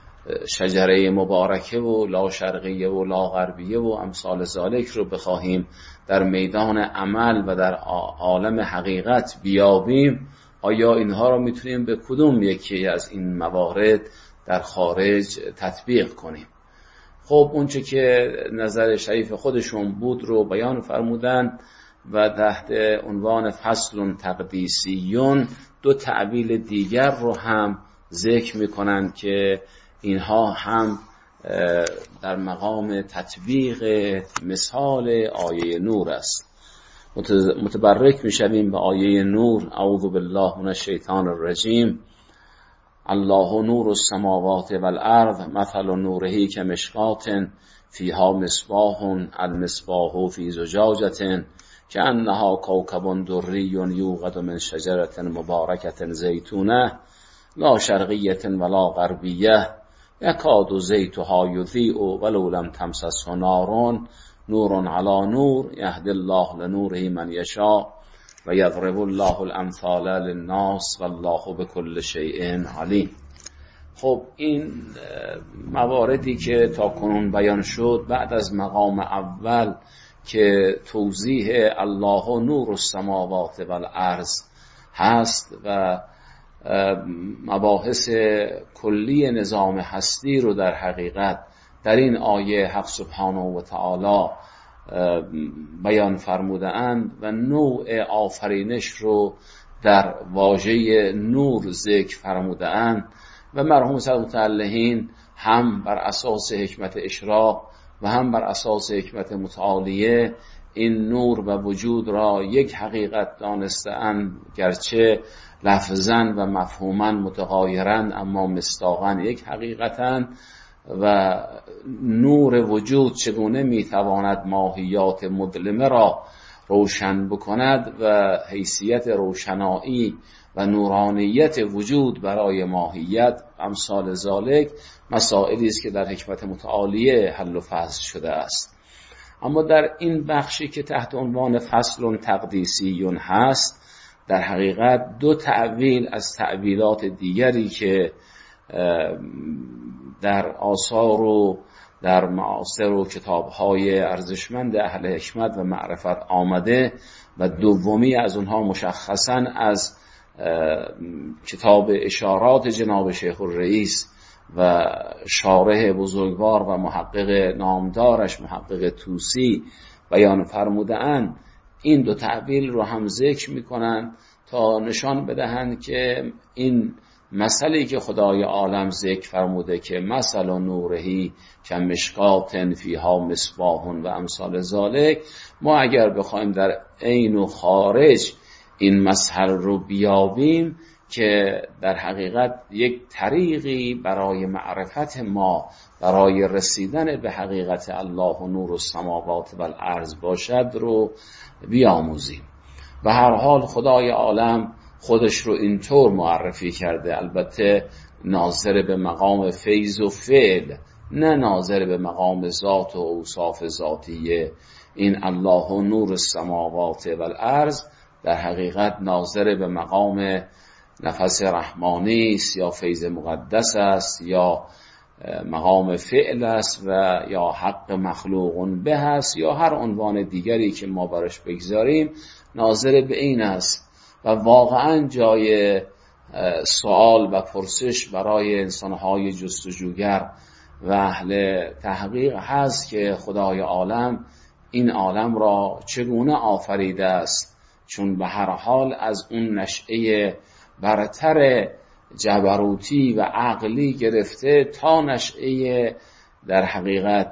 شجره مبارکه و لا شرقیه و لا غربیه و امثال ذالک رو بخواهیم در میدان عمل و در عالم حقیقت بیابیم، آیا اینها رو میتونیم به کدوم یکی از این موارد در خارج تطبیق کنیم؟ خب اونچه که نظر شریف خودشون بود رو بیان فرمودن و تحت عنوان فصل تقدیسیون دو تعبیل دیگر رو هم ذکر میکنن که اینها هم در مقام تطبیق مثال آیه نور است. متبرک میشویم به آیه نور. اعوذ بالله من الشیطان الرجیم. الله نور السماوات و الارض مثل نوره کمشکات فیها مصباح المصباح فی زجاجة کأنها کوکب دری یوقد من شجرة مبارکة زیتونه لا شرقیة ولا غربیة یکاد زیتها یضیء ولو لم تمسسه نار نور علی نور یهدی الله لنوره من یشاء و یضرب الله الامثال للناس والله بكل شیء علیم. خب این مواردی که تا کنون بیان شد بعد از مقام اول که توضیح الله نور السماوات و الارض هست و مباحث کلی نظام هستی رو در حقیقت در این آیه حق سبحانه و تعالی بیان فرموده اند و نوع آفرینش رو در واژه نور ذکر فرموده اند و مرحوم سلطان هم بر اساس حکمت اشراق و هم بر اساس حکمت متعالیه این نور و وجود را یک حقیقت دانسته‌اند، گرچه لفظاً و مفهوماً متغایرند اما مصداقاً یک حقیقتاً. و نور وجود چگونه میتواند ماهیات مظلمه را روشن بکند و حیثیت روشنایی و نورانیت وجود برای ماهیت امثال ذالک مسائلی است که در حکمت متعالیه حل و فصل شده است. اما در این بخشی که تحت عنوان فصل تقدیسیون هست در حقیقت دو تأویل از تأویلات دیگری که در آثار و در معاصر و کتاب‌های ارزشمند اهل حکمت و معرفت آمده و دومی از اونها مشخصاً از کتاب اشارات جناب شیخ الرئیس و شارح بزرگوار و محقق نامدارش محقق طوسی بیان فرموده‌اند. این دو تعبیر رو هم ذکر می‌کنند تا نشان بدهند که این مثلی که خدای عالم ذکر فرموده که مثل نورهی کمشکات فیها مصباح و امثال ذالک، ما اگر بخوایم در عین و خارج این مثل رو بیابیم که در حقیقت یک طریقی برای معرفت ما برای رسیدن به حقیقت الله و نور السماوات و الارض باشد رو بیاموزیم. و هر حال خدای عالم خودش رو اینطور معرفی کرده، البته ناظر به مقام فیض و فعل، نه ناظر به مقام ذات و اوصاف ذاتیه. این الله و نور السماوات و الارض در حقیقت ناظر به مقام نفس رحمانی است یا فیض مقدس است یا مقام فعل است و یا حق مخلوق به است یا هر عنوان دیگری که ما براش بگذاریم، ناظر به این است. و واقعا جای سوال و پرسش برای انسانهای جستجوگر و اهل تحقیق هست که خدای عالم این عالم را چگونه آفریده است، چون به هر حال از اون نشأه برتر جبروتی و عقلی گرفته تا نشأه در حقیقت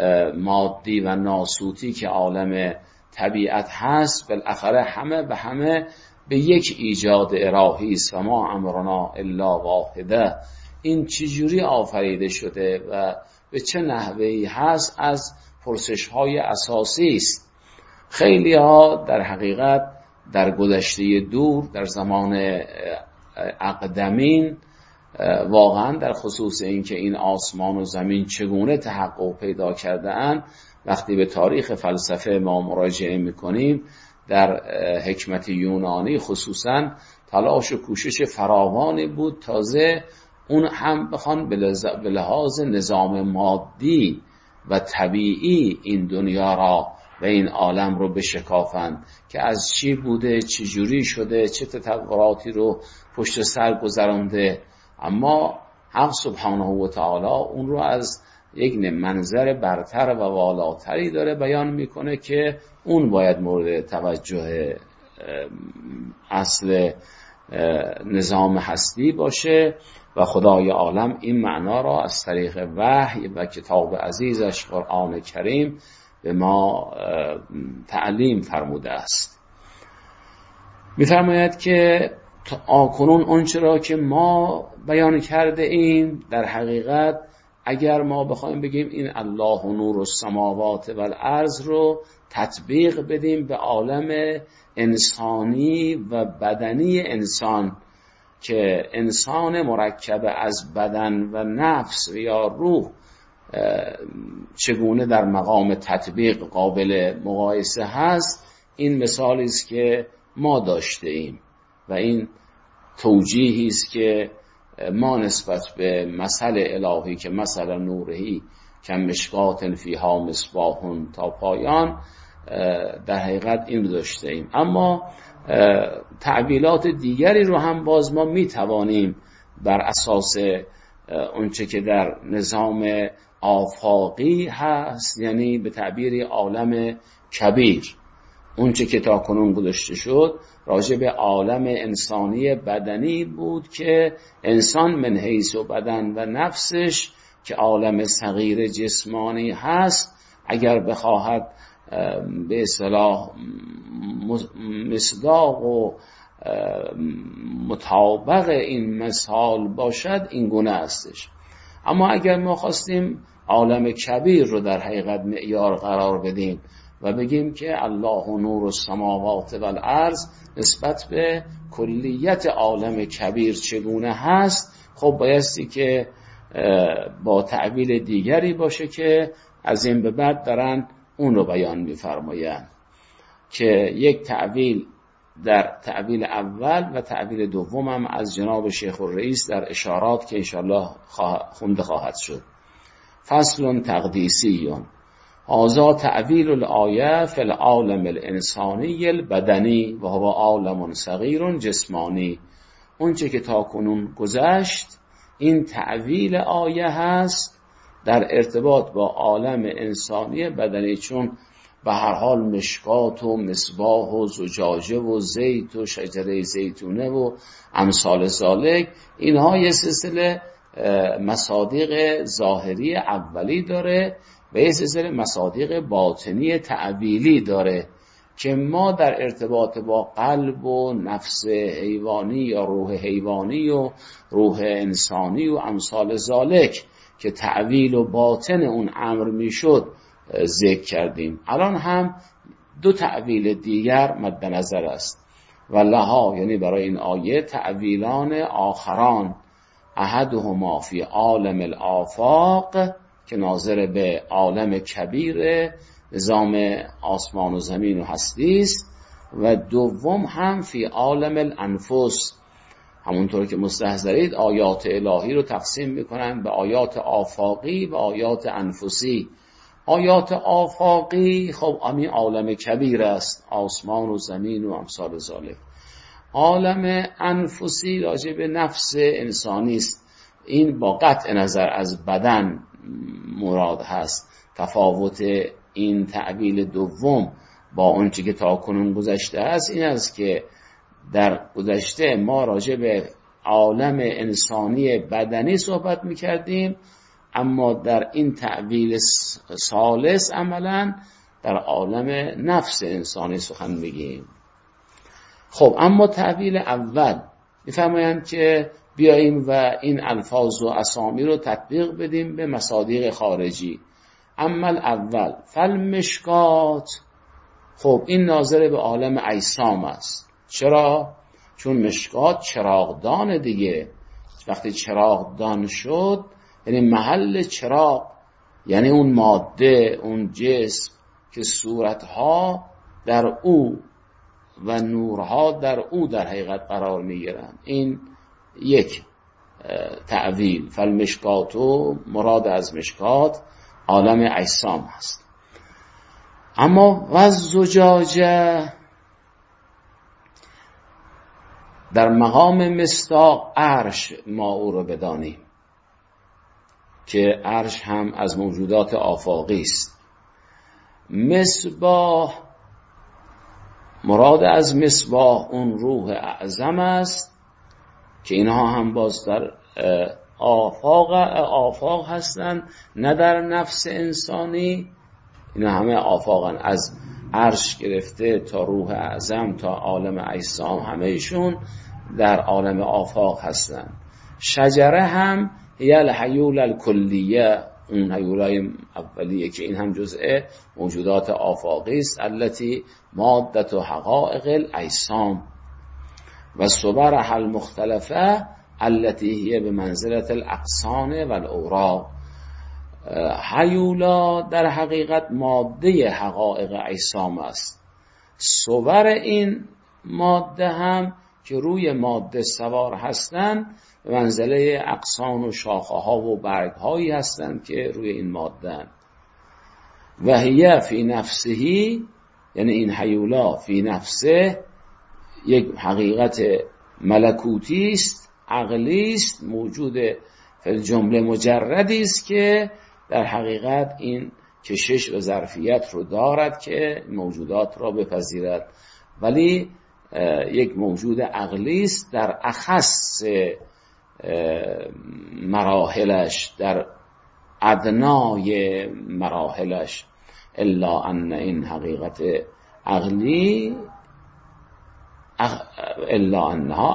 مادی و ناسوتی که عالم طبیعت هست، بالاخره همه به همه به یک ایجاد الهی است و ما امرنا الا واحده. این چجوری آفریده شده و به چه نحوهی هست از پرسش‌های اساسی است. خیلی ها در حقیقت در گذشته دور در زمان اقدمین واقعا در خصوص این که این آسمان و زمین چگونه تحقق پیدا کرده اند، وقتی به تاریخ فلسفه ما مراجعه میکنیم در حکمت یونانی خصوصا تلاش و کوشش فراوانی بود تازه اون هم بخوان به لحاظ نظام مادی و طبیعی این دنیا را و این عالم رو بشکافند که از چی بوده، چه جوری شده، چه تطوراتی رو پشت سر گذرانده. اما حق سبحانه و تعالی اون رو از یک منظر برتر و والاتری داره بیان میکنه که اون باید مورد توجه اصل نظام هستی باشه و خدای عالم این معنا را از طریق وحی و کتاب عزیزش قرآن کریم به ما تعلیم فرموده است. می‌فرماید که آکنون آنچه را که ما بیان کرده ایم در حقیقت اگر ما بخوایم بگیم این الله و نور السماوات و الارض رو تطبیق بدیم به عالم انسانی و بدنی انسان که انسان مرکب از بدن و نفس یا روح چگونه در مقام تطبیق قابل مقایسه هست، این مثالی است که ما داشته ایم و این توجیهی است که ما نسبت به مثل الهی که مثل نورهی کمشکات فیها مصباح تا پایان در حقیقت این داشته ایم. اما تعبیرات دیگری رو هم باز ما میتوانیم بر اساس اونچه که در نظام آفاقی هست، یعنی به تعبیر عالم کبیر، اونچه که تا کنون گذاشته شد راجع به عالم انسانی بدنی بود که انسان من حیث و بدن و نفسش که عالم صغیر جسمانی هست اگر بخواهد به اصطلاح مصداق و مطابق این مثال باشد این گونه هستش. اما اگر ما خواستیم عالم کبیر رو در حقیقت معیار قرار بدیم و بگیم که الله و نور السماوات و الارض نسبت به کلیت عالم کبیر چگونه هست، خب بایستی که با تعبیر دیگری باشه که از این به بعد دارن اون رو بیان می‌فرمایند که یک تعبیر در تعبیر اول و تعبیر دوم هم از جناب شیخ الرئیس در اشارات که انشاءالله خونده خواهد شد. فصل تقدیسی. هذا تعویل الآیه فی العالم الانسانی البدنی و هو عالم صغیر جسمانی. اون چه که تا کنون گذشت این تعویل آیه هست در ارتباط با عالم انسانی بدنی، چون به هر حال مشکات و مصباح و زجاجه و زیت و شجره زیتونه و امثال ذالک، اینها یه سلسله مصادیق ظاهری اولی داره و یه سلسله مصادیق باطنی تعویلی داره که ما در ارتباط با قلب و نفس حیوانی یا روح حیوانی و روح انسانی و امثال ذالک که تعویل و باطن اون امر میشد ذکر کردیم. الان هم دو تعویل دیگر مد نظر است و لها، یعنی برای این آیه تعویلان آخران، احدهما فی عالم الآفاق که ناظر به عالم کبیر نظام آسمان و زمین و هستی است، و دوم هم فی عالم الانفس. همونطور که مستحضرید آیات الهی رو تقسیم میکنن به آیات آفاقی و آیات انفسی. آیات آفاقی خب همین عالم کبیر است، آسمان و زمین و امثال ذالک. عالم انفسی راجع به نفس انسانی است، این با قطع نظر از بدن مراد هست. تفاوت این تعبیل دوم با اون چی که تا کنون گذشته است این است که در گذشته ما راجع به عالم انسانی بدنی صحبت میکردیم، اما در این تعبیل ثالث عملا در عالم نفس انسانی سخن میگیم. خب اما تعبیل اول میفرمایند که بیاییم و این الفاظ و اسامی رو تطبیق بدیم به مصادیق خارجی. اما اول فالمشکات، خب این ناظر به عالم اجسام است. چرا؟ چون مشکات چراغدان دیگه. وقتی چراغدان شد یعنی محل چراغ، یعنی اون ماده، اون جسم که صورتها در او و نورها در او در حقیقت قرار میگیرن. این یک تعویل. فالمشکاتو، مراد از مشکات عالم اجسام هست. اما والزجاجه در مقام مصداق عرش ما او رو بدانیم که عرش هم از موجودات آفاقی است. مصباح، مراد از مصباح اون روح اعظم است که اینها هم باز در آفاق هستن، نه در نفس انسانی. اینا همه آفاقن، از عرش گرفته تا روح اعظم تا عالم اجسام همهشون در عالم آفاق هستن. شجره هم هی الحیول الکلیه، اون حیولای اولیه که این هم جزء موجودات آفاقی است. التي مادت و حقائق الاجسام و صبرها المختلفه التي هي بمنزلة الاغصان و الاوراق. حیولا در حقیقت ماده حقائق اجسام است. صور این ماده هم که روی ماده سوار هستند به منزله اغصان و شاخه ها و برگ هایی هستند که روی این ماده. و هی فی نفسهی، یعنی این حیولا فی نفسه یک حقیقت ملکوتی است، عقلی است، موجود فی جمله مجردی است که در حقیقت این کشش و ظرفیت رو دارد که موجودات را بپذیرد، ولی یک موجود عقلی است در اخص مراحلش، در ادنای مراحلش. الا ان این حقیقت عقلی الا انها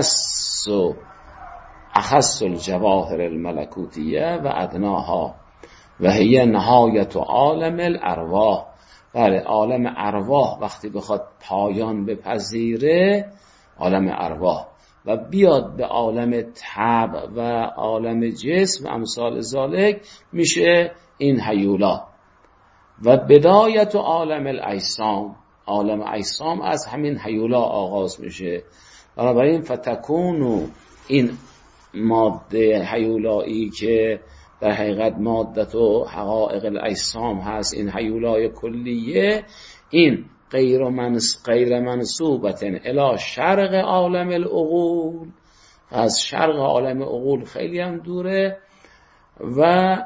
اخص الجواهر الملکوتیه و ادناها و هی نهایت عالم الارواح. بله، عالم ارواح وقتی بخواد پایان بپذیره، عالم ارواح و بیاد به عالم طبع و عالم جسم امثال ذالک، میشه این حیولا. و بدایت عالم الاجسام، عالم اجسام از همین حیولا آغاز میشه. بنابراین فتکونو، این ماده حیولایی که در حقیقت مادت و حقایق الاجسام هست، این هیولای کلیه، این غیر منسوبتن الی شرق عالم العقول، از شرق عالم عقول خیلی هم دوره، و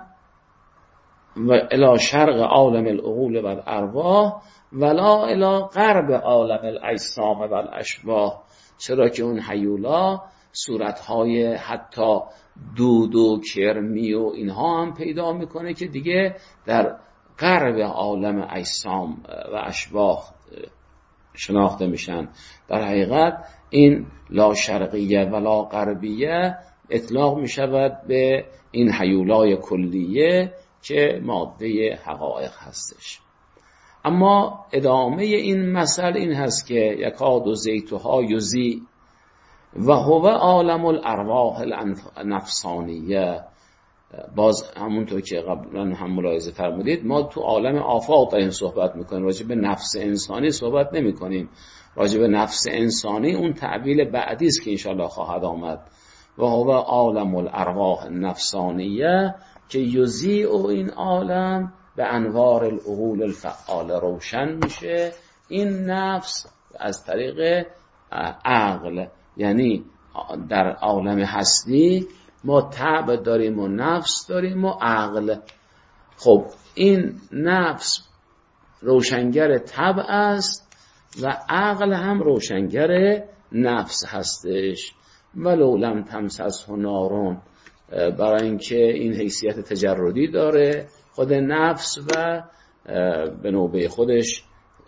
الی شرق عالم العقول و الارواح ولا الی غرب عالم الاجسام و الاشباح، چرا که اون هیولا صورتهای حتی دود و کرمی و اینها هم پیدا میکنه که دیگه در غرب عالم اجسام و اشباح شناخته میشن. در حقیقت این لا شرقیه ولا غربیه اطلاق میشود به این هیولای کلیه که ماده حقایق هستش. اما ادامه این مسئله این هست که یکاد و زیتها یزی و هو عالم الارواح النفسانیه. باز همونطور که قبلا هم ملاحظه فرمودید ما تو عالم آفاق داریم صحبت میکنیم، راجع به نفس انسانی صحبت نمی کنیم. راجع به نفس انسانی اون تعبیل بعدی است که انشاءالله خواهد آمد. و هو عالم الارواح النفسانیه که یضیء این عالم به انوار العقول الفعال روشن میشه. این نفس از طریق عقل، یعنی در عالم هستی ما طبع داریم و نفس داریم و عقل. خب این نفس روشنگر طبع است و عقل هم روشنگر نفس هستش. ولو لم تمسسه نار، برای اینکه این حیثیت تجردی داره خود نفس و به نوبه خودش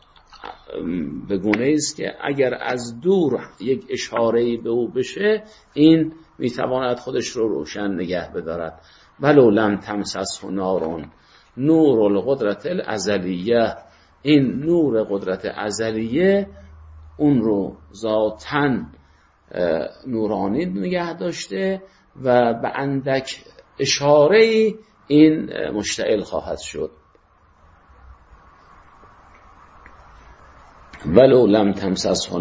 به گونه است که اگر از دور یک اشاره‌ای به او بشه این میتواند خودش رو روشن نگه بدارد. ولو لم تمسسه نار نور القدرت الازلیه، این نور قدرت ازلیه اون رو ذاتاً نورانی نگه داشته و به اندک اشاره‌ای این مشتعل خواهد شد. ولو لم تمسسه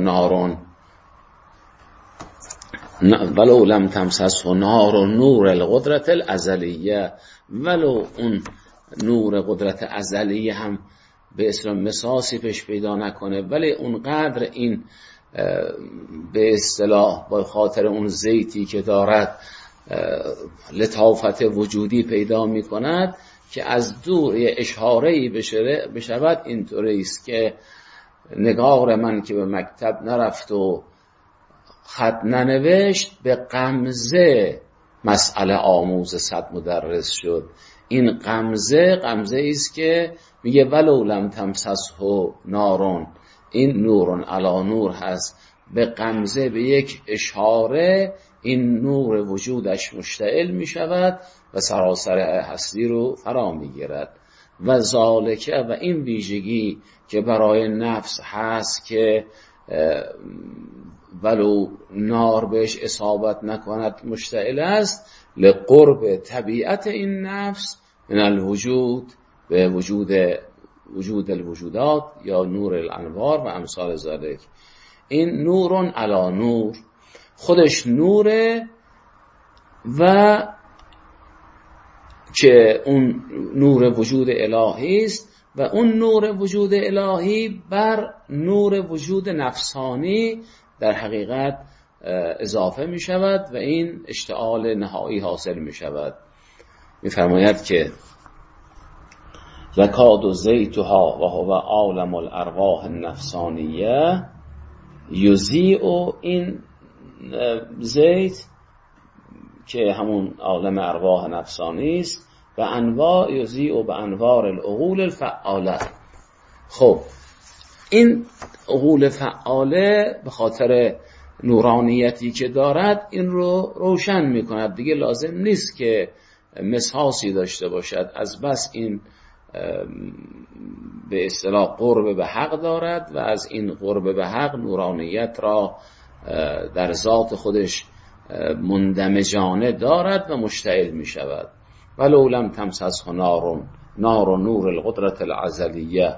نار نور القدرت الازلیه، ولو اون نور قدرت ازلیه هم به اسلام مساسی پیش پیدا نکنه، ولی اونقدر این به اصطلاح با خاطر اون زیتی که دارد لطافت وجودی پیدا می کند که از دور یه اشاره‌ای بشود. اینطوری است که نگار من که به مکتب نرفت و خط ننوشت، به غمزه مسئله آموز صد مدرس شد. این غمزه است که میگه ولو لم تمسسه نارون، این نورون علی نور هست، به غمزه به یک اشاره این نور وجودش مشتعل می شود و سراسر هستی رو فرا می گیرد. و ذالکه، و این ویژگی که برای نفس هست که ولو نار بهش اصابت نکند مشتعل است، لقرب طبیعت این نفس من الوجود به وجود الوجودات یا نور الانوار و امثال ذالک. این نورون علی نور، خودش نوره و که اون نور وجود الهی است و اون نور وجود الهی بر نور وجود نفسانی در حقیقت اضافه می شود و این اشتعال نهایی حاصل می شود. می فرماید که یکاد زیتها و هو عالم الارواح النفسانیه یضیء، این زیت که همون عالم ارواح نفسانی است، و انواع یضیء به انوار العقول الفعاله. خب این عقول فعاله به خاطر نورانیتی که دارد این رو روشن می کند. دیگه لازم نیست که مسحاسی داشته باشد، از بس این به اصطلاح قرب به حق دارد و از این قرب به حق نورانیت را در ذات خودش مندمجانه دارد و مشتعل می شود. ولو لم تمسسه نار نور القدرت الازلیه.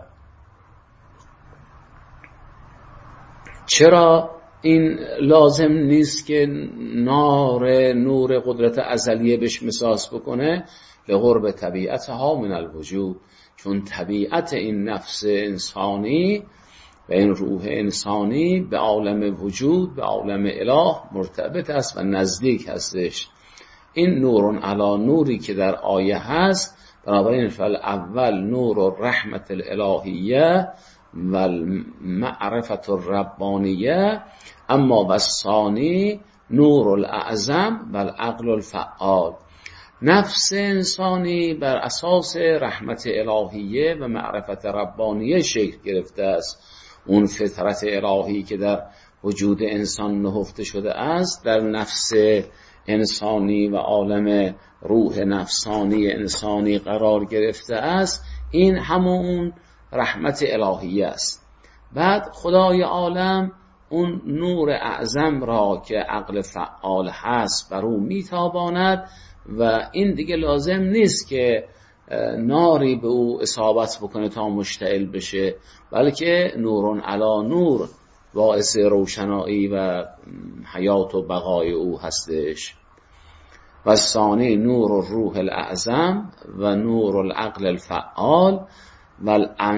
چرا این لازم نیست که نور قدرت ازلیه بهش مساس بکنه؟ لقرب طبیعتها من الوجود، چون طبیعت این نفس انسانی و این روح انسانی به عالم وجود، به عالم اله مرتبط است و نزدیک هستش. این نور علی نوری که در آیه هست، بنابراین فالاول نور الرحمت الالهیه و المعرفت الربانیه، اما و الثانی نور الاعظم و العقل الفعال. نفس انسانی بر اساس رحمت الهیه و معرفت ربانیه شکل گرفته است. اون فطرت الهی که در وجود انسان نهفته شده است در نفس انسانی و عالم روح نفسانی انسانی قرار گرفته است، این همون رحمت الهیه است. بعد خدای عالم اون نور اعظم را که عقل فعال هست بر او میتاباند و این دیگه لازم نیست که ناری به او اصابت بکنه تا مشتعل بشه، بلکه نور علی نور باعث روشنایی و حیات و بقای او هستش. و ثانی نور الروح الاعظم و نور العقل الفعال و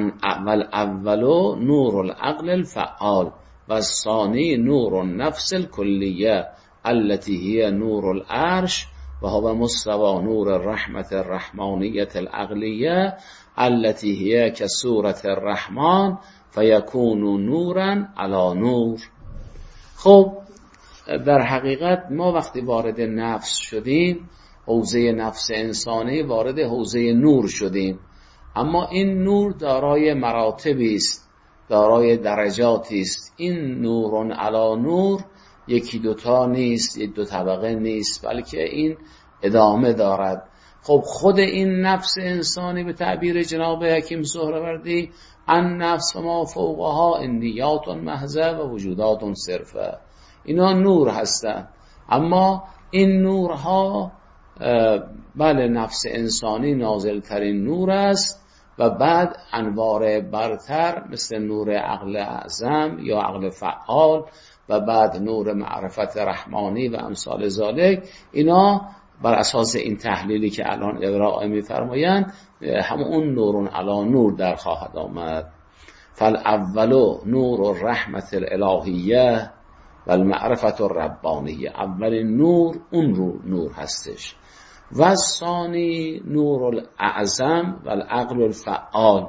الاول نور العقل الفعال و ثانی نور النفس الکلیه التي هي نور العرش و هو مستوى نور الرحمت الرحمانیت العقلیه التي هي كصورة الرحمن فیکون نورا علی نور. خب در حقیقت ما وقتی وارد نفس شدیم، حوزه نفس انسانی، وارد حوزه نور شدیم، اما این نور دارای مراتبی است، دارای درجاتی است. این نور علی نور یکی دوتا نیست، یک دو طبقه نیست، بلکه این ادامه دارد. خب خود این نفس انسانی به تعبیر جناب حکیم سهروردی، ان نفس ما فوقها اندیات محضه و وجودات صرفه، اینا نور هستند. اما این نورها بله نفس انسانی نازل ترین نور است و بعد انوار برتر مثل نور عقل اعظم یا عقل فعال و بعد نور معرفت رحمانی و امثال ذالک، اینا بر اساس این تحلیلی که الان ارائه می‌فرمایند همون نور علی نور در خواهد آمد. فالاول نور الرحمت الالهیه و المعرفت الربانیه، اولین نور اون نور هستش. و ثانی نور الاعظم و العقل الفعال،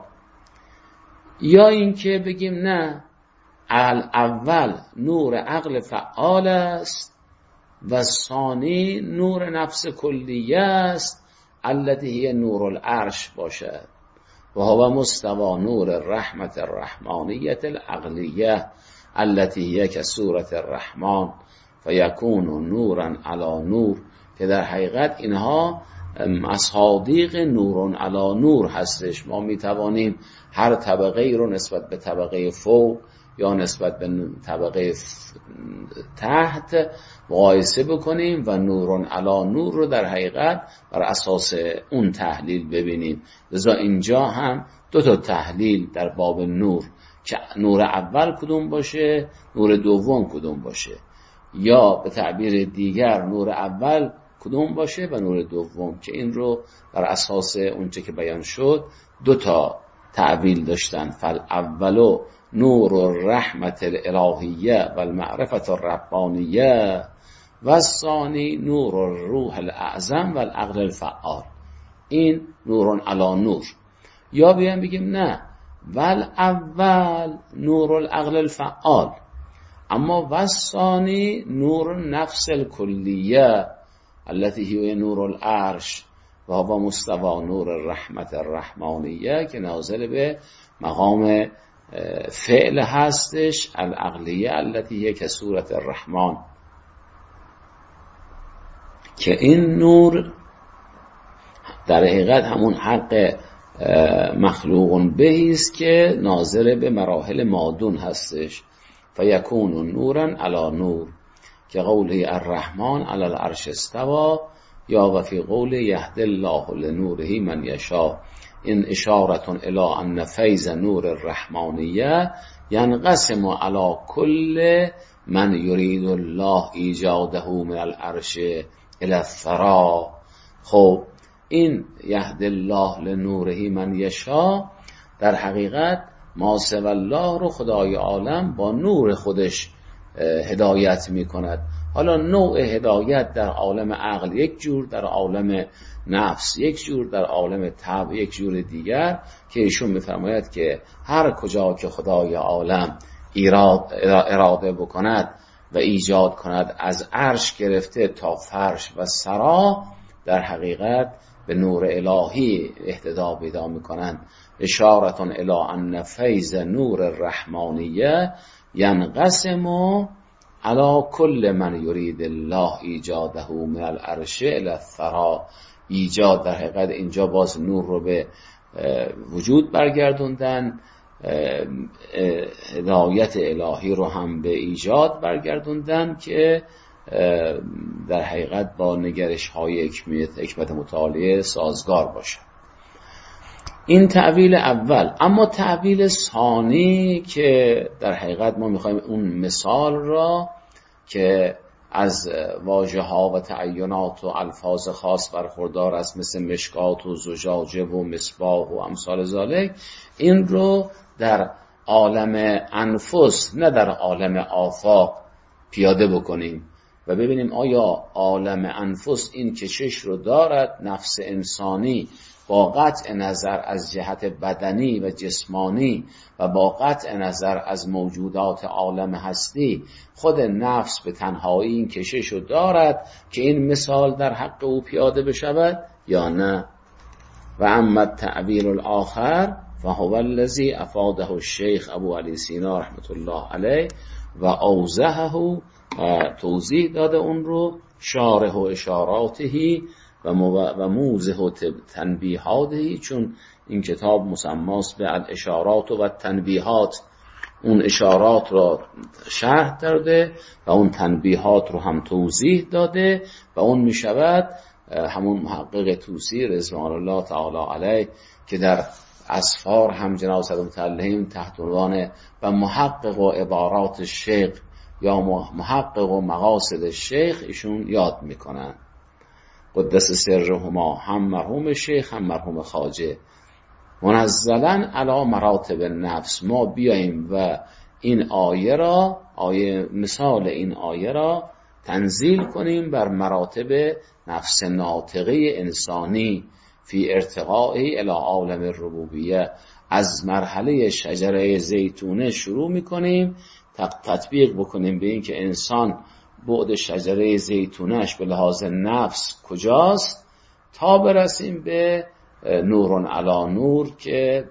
یا اینکه بگیم نه، اول نور عقل فعال است و ثانی نور نفس کلیه است التي هي نور العرش باشد و هو مستوى نور الرحمت الرحمانیت العقلیه التي هي كصورة الرحمن فیکون نورا علی نور، که در حقیقت اینها مصادیق نور علی نور هستش. ما میتوانیم هر طبقه ای رو نسبت به طبقه فوق یا نسبت به طبقه تحت مقایسه بکنیم و نور علی نور رو در حقیقت بر اساس اون تحلیل ببینیم. لذا اینجا هم دو تا تحلیل در باب نور، که نور اول کدوم باشه، نور دوم کدوم باشه، یا به تعبیر دیگر نور اول کدوم باشه و نور دوم، که این رو بر اساس اونچه که بیان شد دو تا تعبیل داشتن. فالاول نور الرحمت الالهیه و المعرفت الربانیه و الثانی نور الروح الاعظم و العقل الفعال، این نور علی نور. یا بگیم نه، ول اول نور العقل الفعال، اما والثانی نور نفس الکلیه التي هي نور العرش و هو مستوى نور الرحمت الرحمانیه، که نازل به مقام فعل هستش، العقلیه التي هي كصورة الرحمن، که این نور در حقیقت همون حق مخلوق به است که ناظر به مراحل مادون هستش. فیکون نورا علی نور، که قوله الرحمن علی العرش استوى، یا و فی قول یهدی الله لنوره من یشاء. این اشارة الی ان فیض نور الرحمانیه ینقسم علی کل من یرید الله ایجاده من العرش الی الثری. خب این یهد الله لنوره من یشاء، در حقیقت ما سوی الله رو خدای عالم با نور خودش هدایت می کند. حالا نوع هدایت در عالم عقل یک جور، در عالم نفس یک جور، در عالم طبع یک جور دیگر، که ایشون می‌فرماید که هر کجا که خدای عالم اراده بکند و ایجاد کند، از عرش گرفته تا فرش و سرا، در حقیقت به نور الهی اهتدا پیدا می‌کنند. اشارتون الی ان فیض نور الرحمانیه ینقسم علی کل من یرید الله ایجاده من العرش الی الثری. ایجاد در حقیقت اینجا باز نور رو به وجود برگردوندن، هدایت الهی رو هم به ایجاد برگردوندن که در حقیقت با نگرش های حکمت متعالیه سازگار باشه. این تعبیل اول. اما تعبیل ثانی که در حقیقت ما میخوایم اون مثال را که از واژه ها و تعینات و الفاظ خاص برخوردار است، مثل مشکات و زجاجه و مصباح و امثال ذالک، این رو در عالم انفس نه در عالم آفاق پیاده بکنیم و ببینیم آیا عالم انفس این کشش رو دارد. نفس انسانی با قطع نظر از جهت بدنی و جسمانی و با قطع نظر از موجودات عالم هستی، خود نفس به تنهایی این کشش رو دارد که این مثال در حق او پیاده بشود یا نه؟ و اما التعبیر الاخر فهو الذی افاده الشیخ ابو علی سینا رحمت الله علیه و اوضحه، توضیح داده اون رو، شارح و اشاراتهی و موضح و تنبیهاته، چون این کتاب مسماست به الاشارات و تنبیهات، اون اشارات رو شرح داده و اون تنبیهات رو هم توضیح داده و اون می شود همون محقق طوسی رضوان الله تعالی علیه که در اسفار هم جناب صدر متعلم تحت عنوان و محقق و عبارات الشیخ یا محقق و مقاصد الشیخ ایشون یاد میکنن. قدس سرهما، هم مرحوم شیخ هم مرحوم خواجه، منزلن علی مراتب النفس. ما بیاییم و این آیه مثال این آیه را تنزیل کنیم بر مراتب نفس ناطقه انسانی فی ارتقائه الی عالم الربوبیه. از مرحله شجره زیتونه شروع میکنیم تطبیق بکنیم به این که انسان بعد شجره زیتونش به لحاظ نفس کجاست، تا برسیم به نورون علی نور که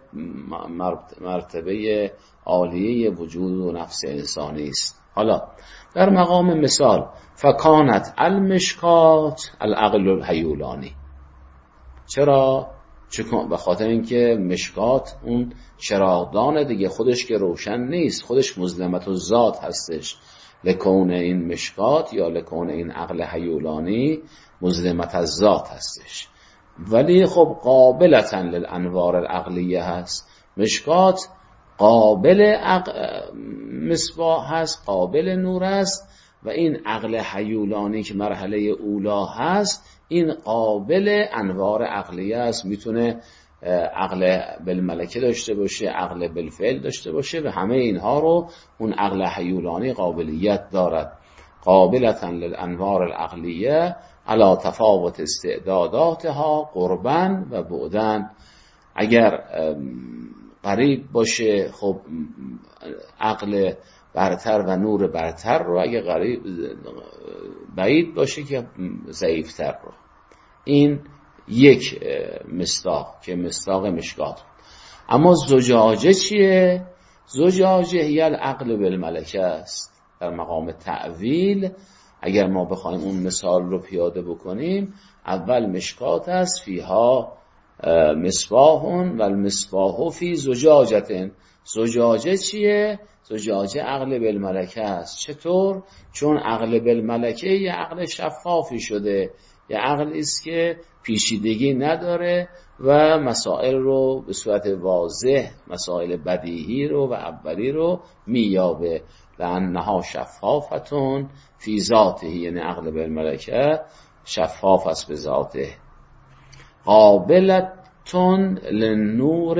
مرتبه عالیه وجود و نفس انسانی است. حالا در مقام مثال، فکانت المشکات العقل الهیولانی. چرا؟ به خاطر اینکه مشکات اون چراغدان دیگه، خودش که روشن نیست، خودش مظلمت و ذات هستش. لکون این مشکات یا لکون این عقل هیولانی مظلمت از ذات هستش، ولی خب قابلتاً للانوار العقلیه هست. مشکات قابل مصباح هست، قابل نور هست، و این عقل هیولانی که مرحله اولا هست این قابل انوار عقلیه است. میتونه عقل بالملکه داشته باشه، عقل بالفعل داشته باشه، و همه اینها رو اون عقل هیولانی قابلیت دارد. قابلتاً للانوار العقلیه علی تفاوت استعداداتها قربن و بعدن. اگر قریب باشه خب عقل برتر و نور برتر رو، اگر قریب بعید باشه که ضعیفتر رو. این یک مصداق که مصداق مشکات. اما زجاجه چیه؟ زجاجه هی العقل بالملکه است. در مقام تعویل اگر ما بخوایم اون مثال رو پیاده بکنیم، اول مشکات است فیها مصباح و المصباح فی زجاجه. زجاجه چیه؟ زجاجه عقل بالملکه است. چطور؟ چون عقل بالملکه یه عقل شفافی شده، یه عقلی است که پیچیدگی نداره و مسائل رو به صورت واضح، مسائل بدیهی رو و اولی رو میابه. لانها شفافتون فی ذاته، یعنی عقل بالملکه شفاف است به ذاته. قابلتون للنور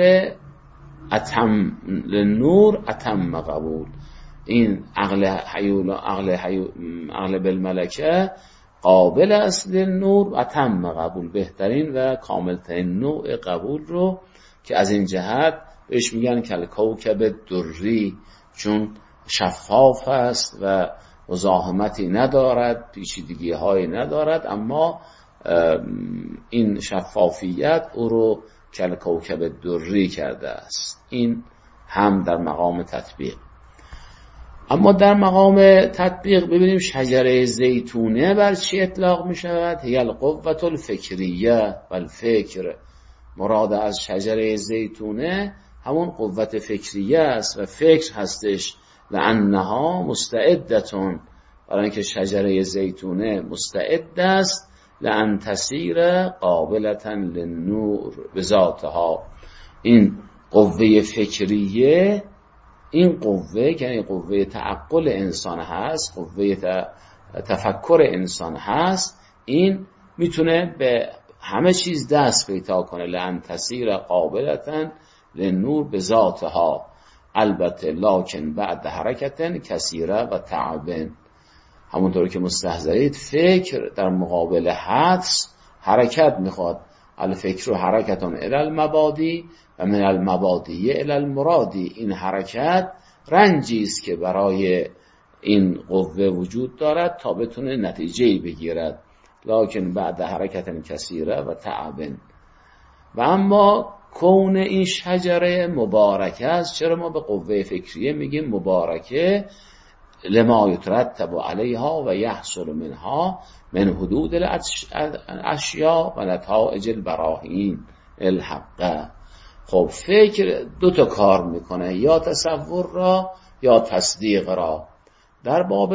اتم قبول. این عقل بالملکه قابل است للنور اتم قبول، بهترین و کاملترین نوع قبول رو که از این جهت بهش میگن کالکوکب دری، چون شفاف است و مزاحمتی ندارد، پیچیدگی هایی ندارد، اما این شفافیت او رو کالکوکب دری کرده است. این هم در مقام تطبیق. اما در مقام تطبیق ببینیم شجره زیتونه بر چی اطلاق می شود؟ هی القوة الفکریه و الفکر. مراد از شجره زیتونه همون قوت فکریه است و فکر هستش. لانها مستعدتون، برای اینکه شجره زیتونه مستعد است، لان تسیر قابلتا للنور بذاتها. این قوه فکریه، این قوه یعنی قوه تعقل انسان هست، قوه تفکر انسان هست، این میتونه به همه چیز دست پیدا کنه. لان تسیر قابلتا للنور بذاتها، البته لکن بعد حرکتن کثیره و تعبن. همونطور که مستحضرید فکر در مقابل حدس حرکت میخواد. الفکر حرکتون الی المبادی و من المبادی الی المرادی. این حرکت رنجی است که برای این قوه وجود دارد تا بتونه نتیجه‌ای بگیرد. لکن بعد حرکت کثیره و تعبن. و اما کون این شجره مبارکه است. چرا ما به قوه فکریه میگیم مبارکه؟ لما یترتب علیها و یحصل منها من حدود الاشیاء و نتائج البراهین الحقه. خب فکر دو تا کار میکنه، یا تصور را یا تصدیق را. در باب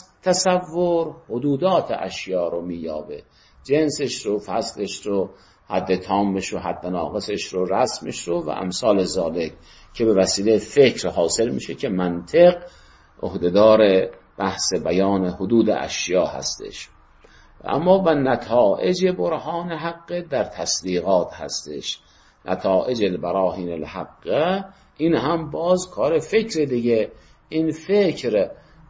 تصور حدودات اشیاء رو مییابه، جنسش رو، فصلش رو، حد تامش رو، حد ناقصش رو، رسمش رو و امثال ذالک، که به وسیله فکر حاصل میشه که منطق عهده‌دار بحث بیان حدود اشیاء هستش. اما و نتائج برهان حق در تصدیقات هستش. نتائج البراهین الحق این هم باز کار فکر دیگه. این فکر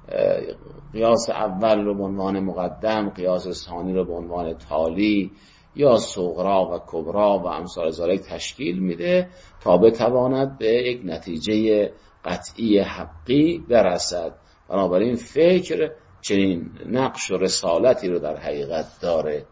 قیاس اول رو به عنوان مقدم، قیاس ثانی رو به عنوان تالی یا صغرا و کبرا و امثال ذالک تشکیل میده تا بتواند به یک نتیجه قطعی حقی برسد. بنابراین فکر چنین نقش و رسالتی رو در حقیقت داره.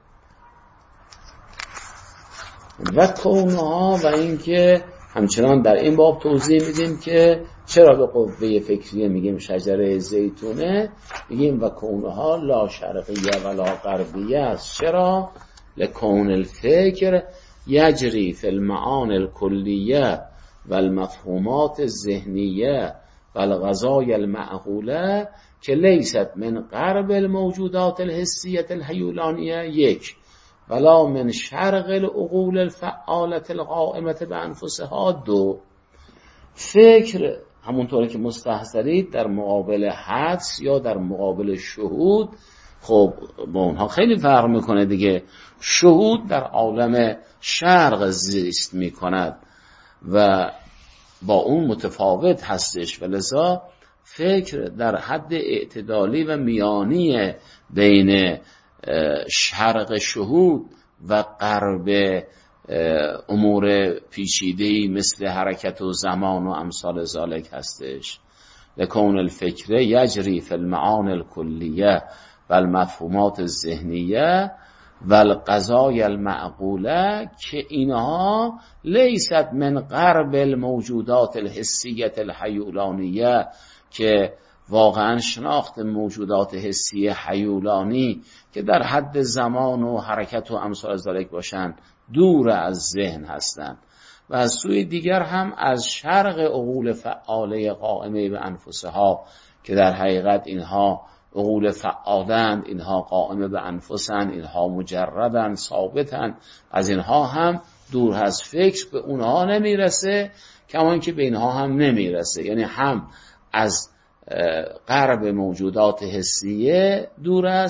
و کونها، و اینکه همچنان در این باب توضیح میدیم که چرا به قوه فکریه میگیم شجره زیتونه، میگیم و کونها لا شرقیه ولا غربیه است. چرا؟ لکون الفکر یجری فی المعانی الکلیه و المفهومات الذهنیه و الغذای المعقوله که لیست من غرب الموجودات الحسیه الحیولانیه یک، ولا من شرق العقول الفعالة القائمة بانفسها دو. فکر همونطوری که مستحضرید در مقابل حدس یا در مقابل شهود، خب با اونها خیلی فرق میکنه دیگه. شهود در عالم شرق زیست میکند و با اون متفاوت هستش و لذا فکر در حد اعتدالی و میانی بین شرق شهود و غرب امور پیچیده‌ای مثل حرکت و زمان و امثال ذالک هستش. لکون الفکر یجری فی المعانی الکلیه و المفهومات الذهنیه و القضای المعقوله که اینها لیست من غرب الموجودات الحسیه الحیولانیه، که واقعا شناخت موجودات حسی حیولانی که در حد زمان و حرکت و امثال ذالک باشند دور از ذهن هستند، و از سوی دیگر هم از شرق عقول فعاله قائمه به انفسها که در حقیقت اینها عقول فعالند، اینها قائمه به انفسند، اینها مجردند، ثابتند، از اینها هم دور از فکر به اونها نمیرسه کمان که به اینها هم نمیرسه. یعنی هم از غرب موجودات حسیه دور است،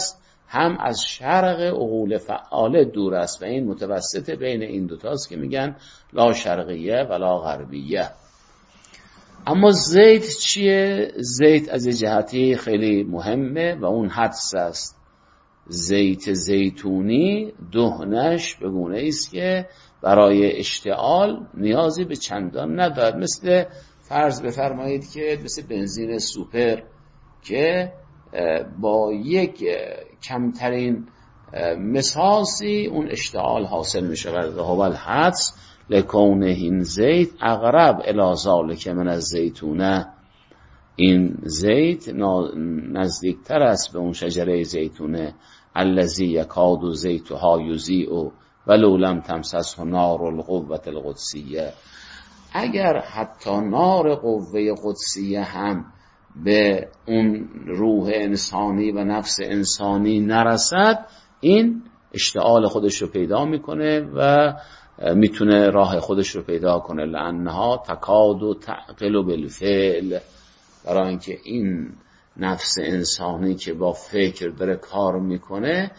هم از شرق عقول فعاله دور است و این متوسط بین این دوتاست که میگن لا شرقیه ولا غربیه. اما زیت چیه؟ زیت از جهتی خیلی مهمه و اون حدس است. زیت زیتونی دهنش به گونه است که برای اشتعال نیازی به چندان ندارد، مثل فرض بفرمایید که مثل بنزین سوپر که با یک کمترین مساسی اون اشتعال حاصل می شود. و هو الحدس لکونه این زیت اقرب الی ذالک من الزیتونه، این زیت نزدیکتر است به اون شجره زیتونه. الذی یکاد زیتها یضیء ولو لم تمسسه نار القوة القدسیه. اگر حتی نار قوه قدسیه هم به اون روح انسانی و نفس انسانی نرسد، این اشتعال خودش رو پیدا میکنه و میتونه راه خودش رو پیدا کنه. لانها تکاد و تعقل بالفعل، برای اینکه این نفس انسانی که با فکر داره کار میکنه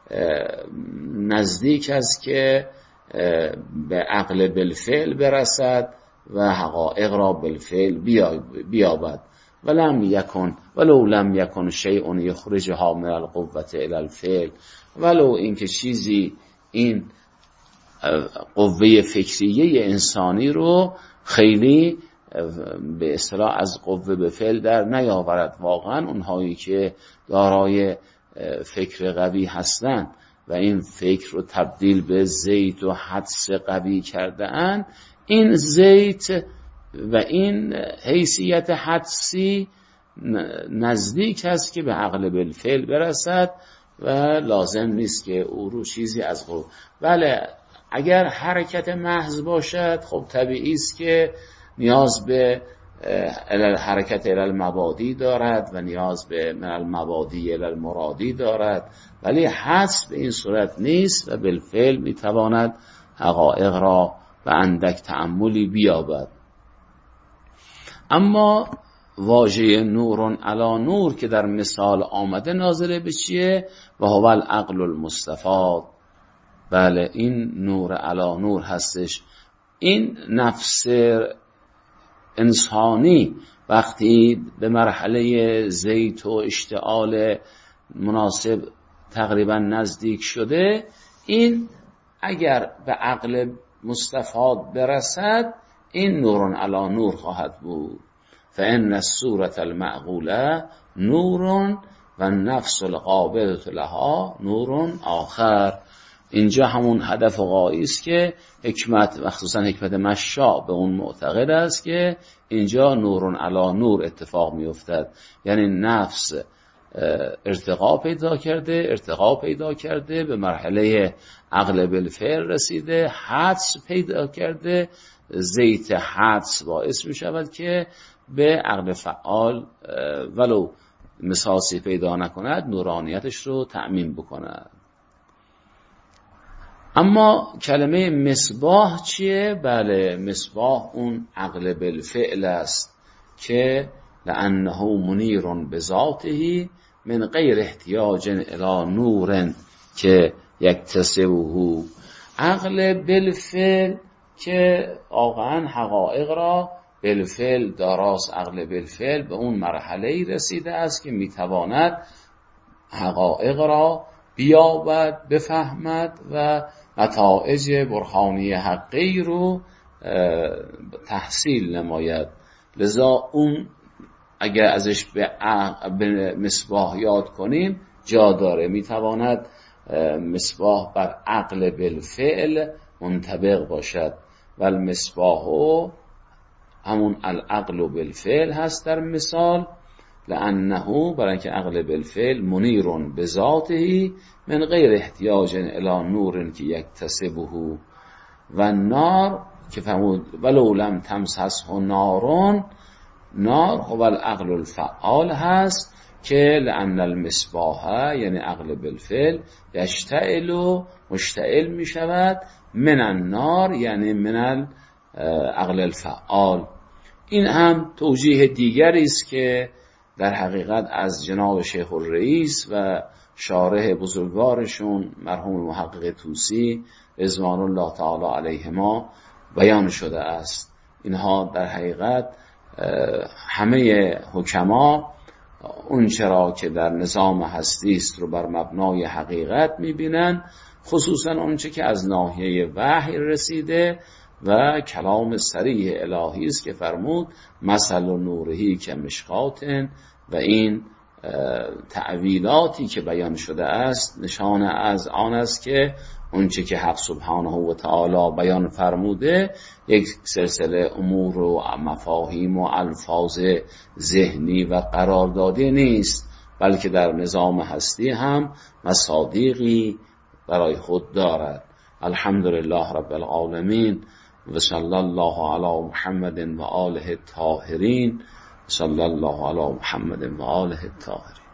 نزدیک است که به عقل بالفعل برسد و حقایق را بالفعل بیابد. ولو لم یکن شیء یخرجها من القوة الی الفعل، ولو اینکه چیزی این قوه فکریه انسانی رو خیلی به اصطلاح از قوه به فعل در نیاورد. واقعا اونهایی که دارای فکر قوی هستند و این فکر رو تبدیل به زیت و حدس قوی کرده اند، این زیت و این حیثیت حدسی نزدیک است که به عقل بالفعل برسد و لازم نیست که او رو چیزی از قوه. بله اگر حرکت محض باشد خب طبیعی است که نیاز به حرکت الی المبادی دارد و نیاز به من المبادی الی المرادی دارد، ولی حدس به این صورت نیست و بالفعل میتواند حقایق را و اندک تأملی بیابد. اما واژه نورون علی نور که در مثال آمده ناظره به چیه؟ و هو العقل المستفاد. بله این نور علی نور هستش. این نفس انسانی وقتی به مرحله زیت و اشتعال مناسب تقریبا نزدیک شده، این اگر به عقل مستفاد برسد این نورون علی نور خواهد بود. فإن الصورة المعقوله نورون و النفس القابلة لها نورون آخر. اینجا همون هدف غایی است که حکمت و خصوصا حکمت مشاء به اون معتقد است که اینجا نورون علی نور اتفاق می افتد، یعنی نفس ارتقا پیدا کرده به مرحله عقل بالفعل رسیده، حدس پیدا کرده، زیت حدس باعث می شود که به عقل فعال ولو مساسی پیدا نکند نورانیتش رو تأمین بکند. اما کلمه مصباح چیه؟ بله مصباح اون عقل بالفعل است که لأنه منیر بذاته من غیر احتیاج الی نور که یکتسبه. عقل بالفعل که واقعا حقایق را بالفعل داراست. عقل بالفعل به اون مرحله رسیده است که میتواند حقایق را بیابد، بفهمد و نتایج برهانی حقی رو تحصیل نماید. لذا اون اگر ازش به مصباح یاد کنیم جا داره، میتواند مصباح بر عقل بالفعل منطبق باشد و المصباح همون العقل بالفعل هست در مثال، لأنه برای اینکه عقل بالفعل منیرون بذاته من غیر احتیاج الی نور که یکتسبه. و نار که فهمود ولو لم تمسسه نارون، نار هو العقل الفعال هست که لأن المصباح یعنی عقل بالفعل یشتعل و مشتعل می شود من النار یعنی من العقل الفعال. این هم توجیه دیگری است که در حقیقت از جناب شیخ الرئیس و شارح بزرگوارشون مرحوم محقق طوسی رضوان الله تعالی علیهما بیان شده است. اینها در حقیقت همه حکما اون چرا که در نظام هستی است رو بر مبنای حقیقت میبینن، خصوصا اون چه که از ناحیه وحی رسیده و کلام صریح الهی است که فرمود مثل نورهی که مشکاتن، و این تعویلاتی که بیان شده است نشان از آن است که اونچه که حق سبحانه و تعالی بیان فرموده یک سلسله امور و مفاهیم و الفاظ ذهنی و قراردادی نیست، بلکه در نظام هستی هم مصادیقی برای خود دارد. الحمدلله رب العالمین و صلی الله علی محمد و آله الطاهرین. صلی الله علی محمد و آله الطاهرین.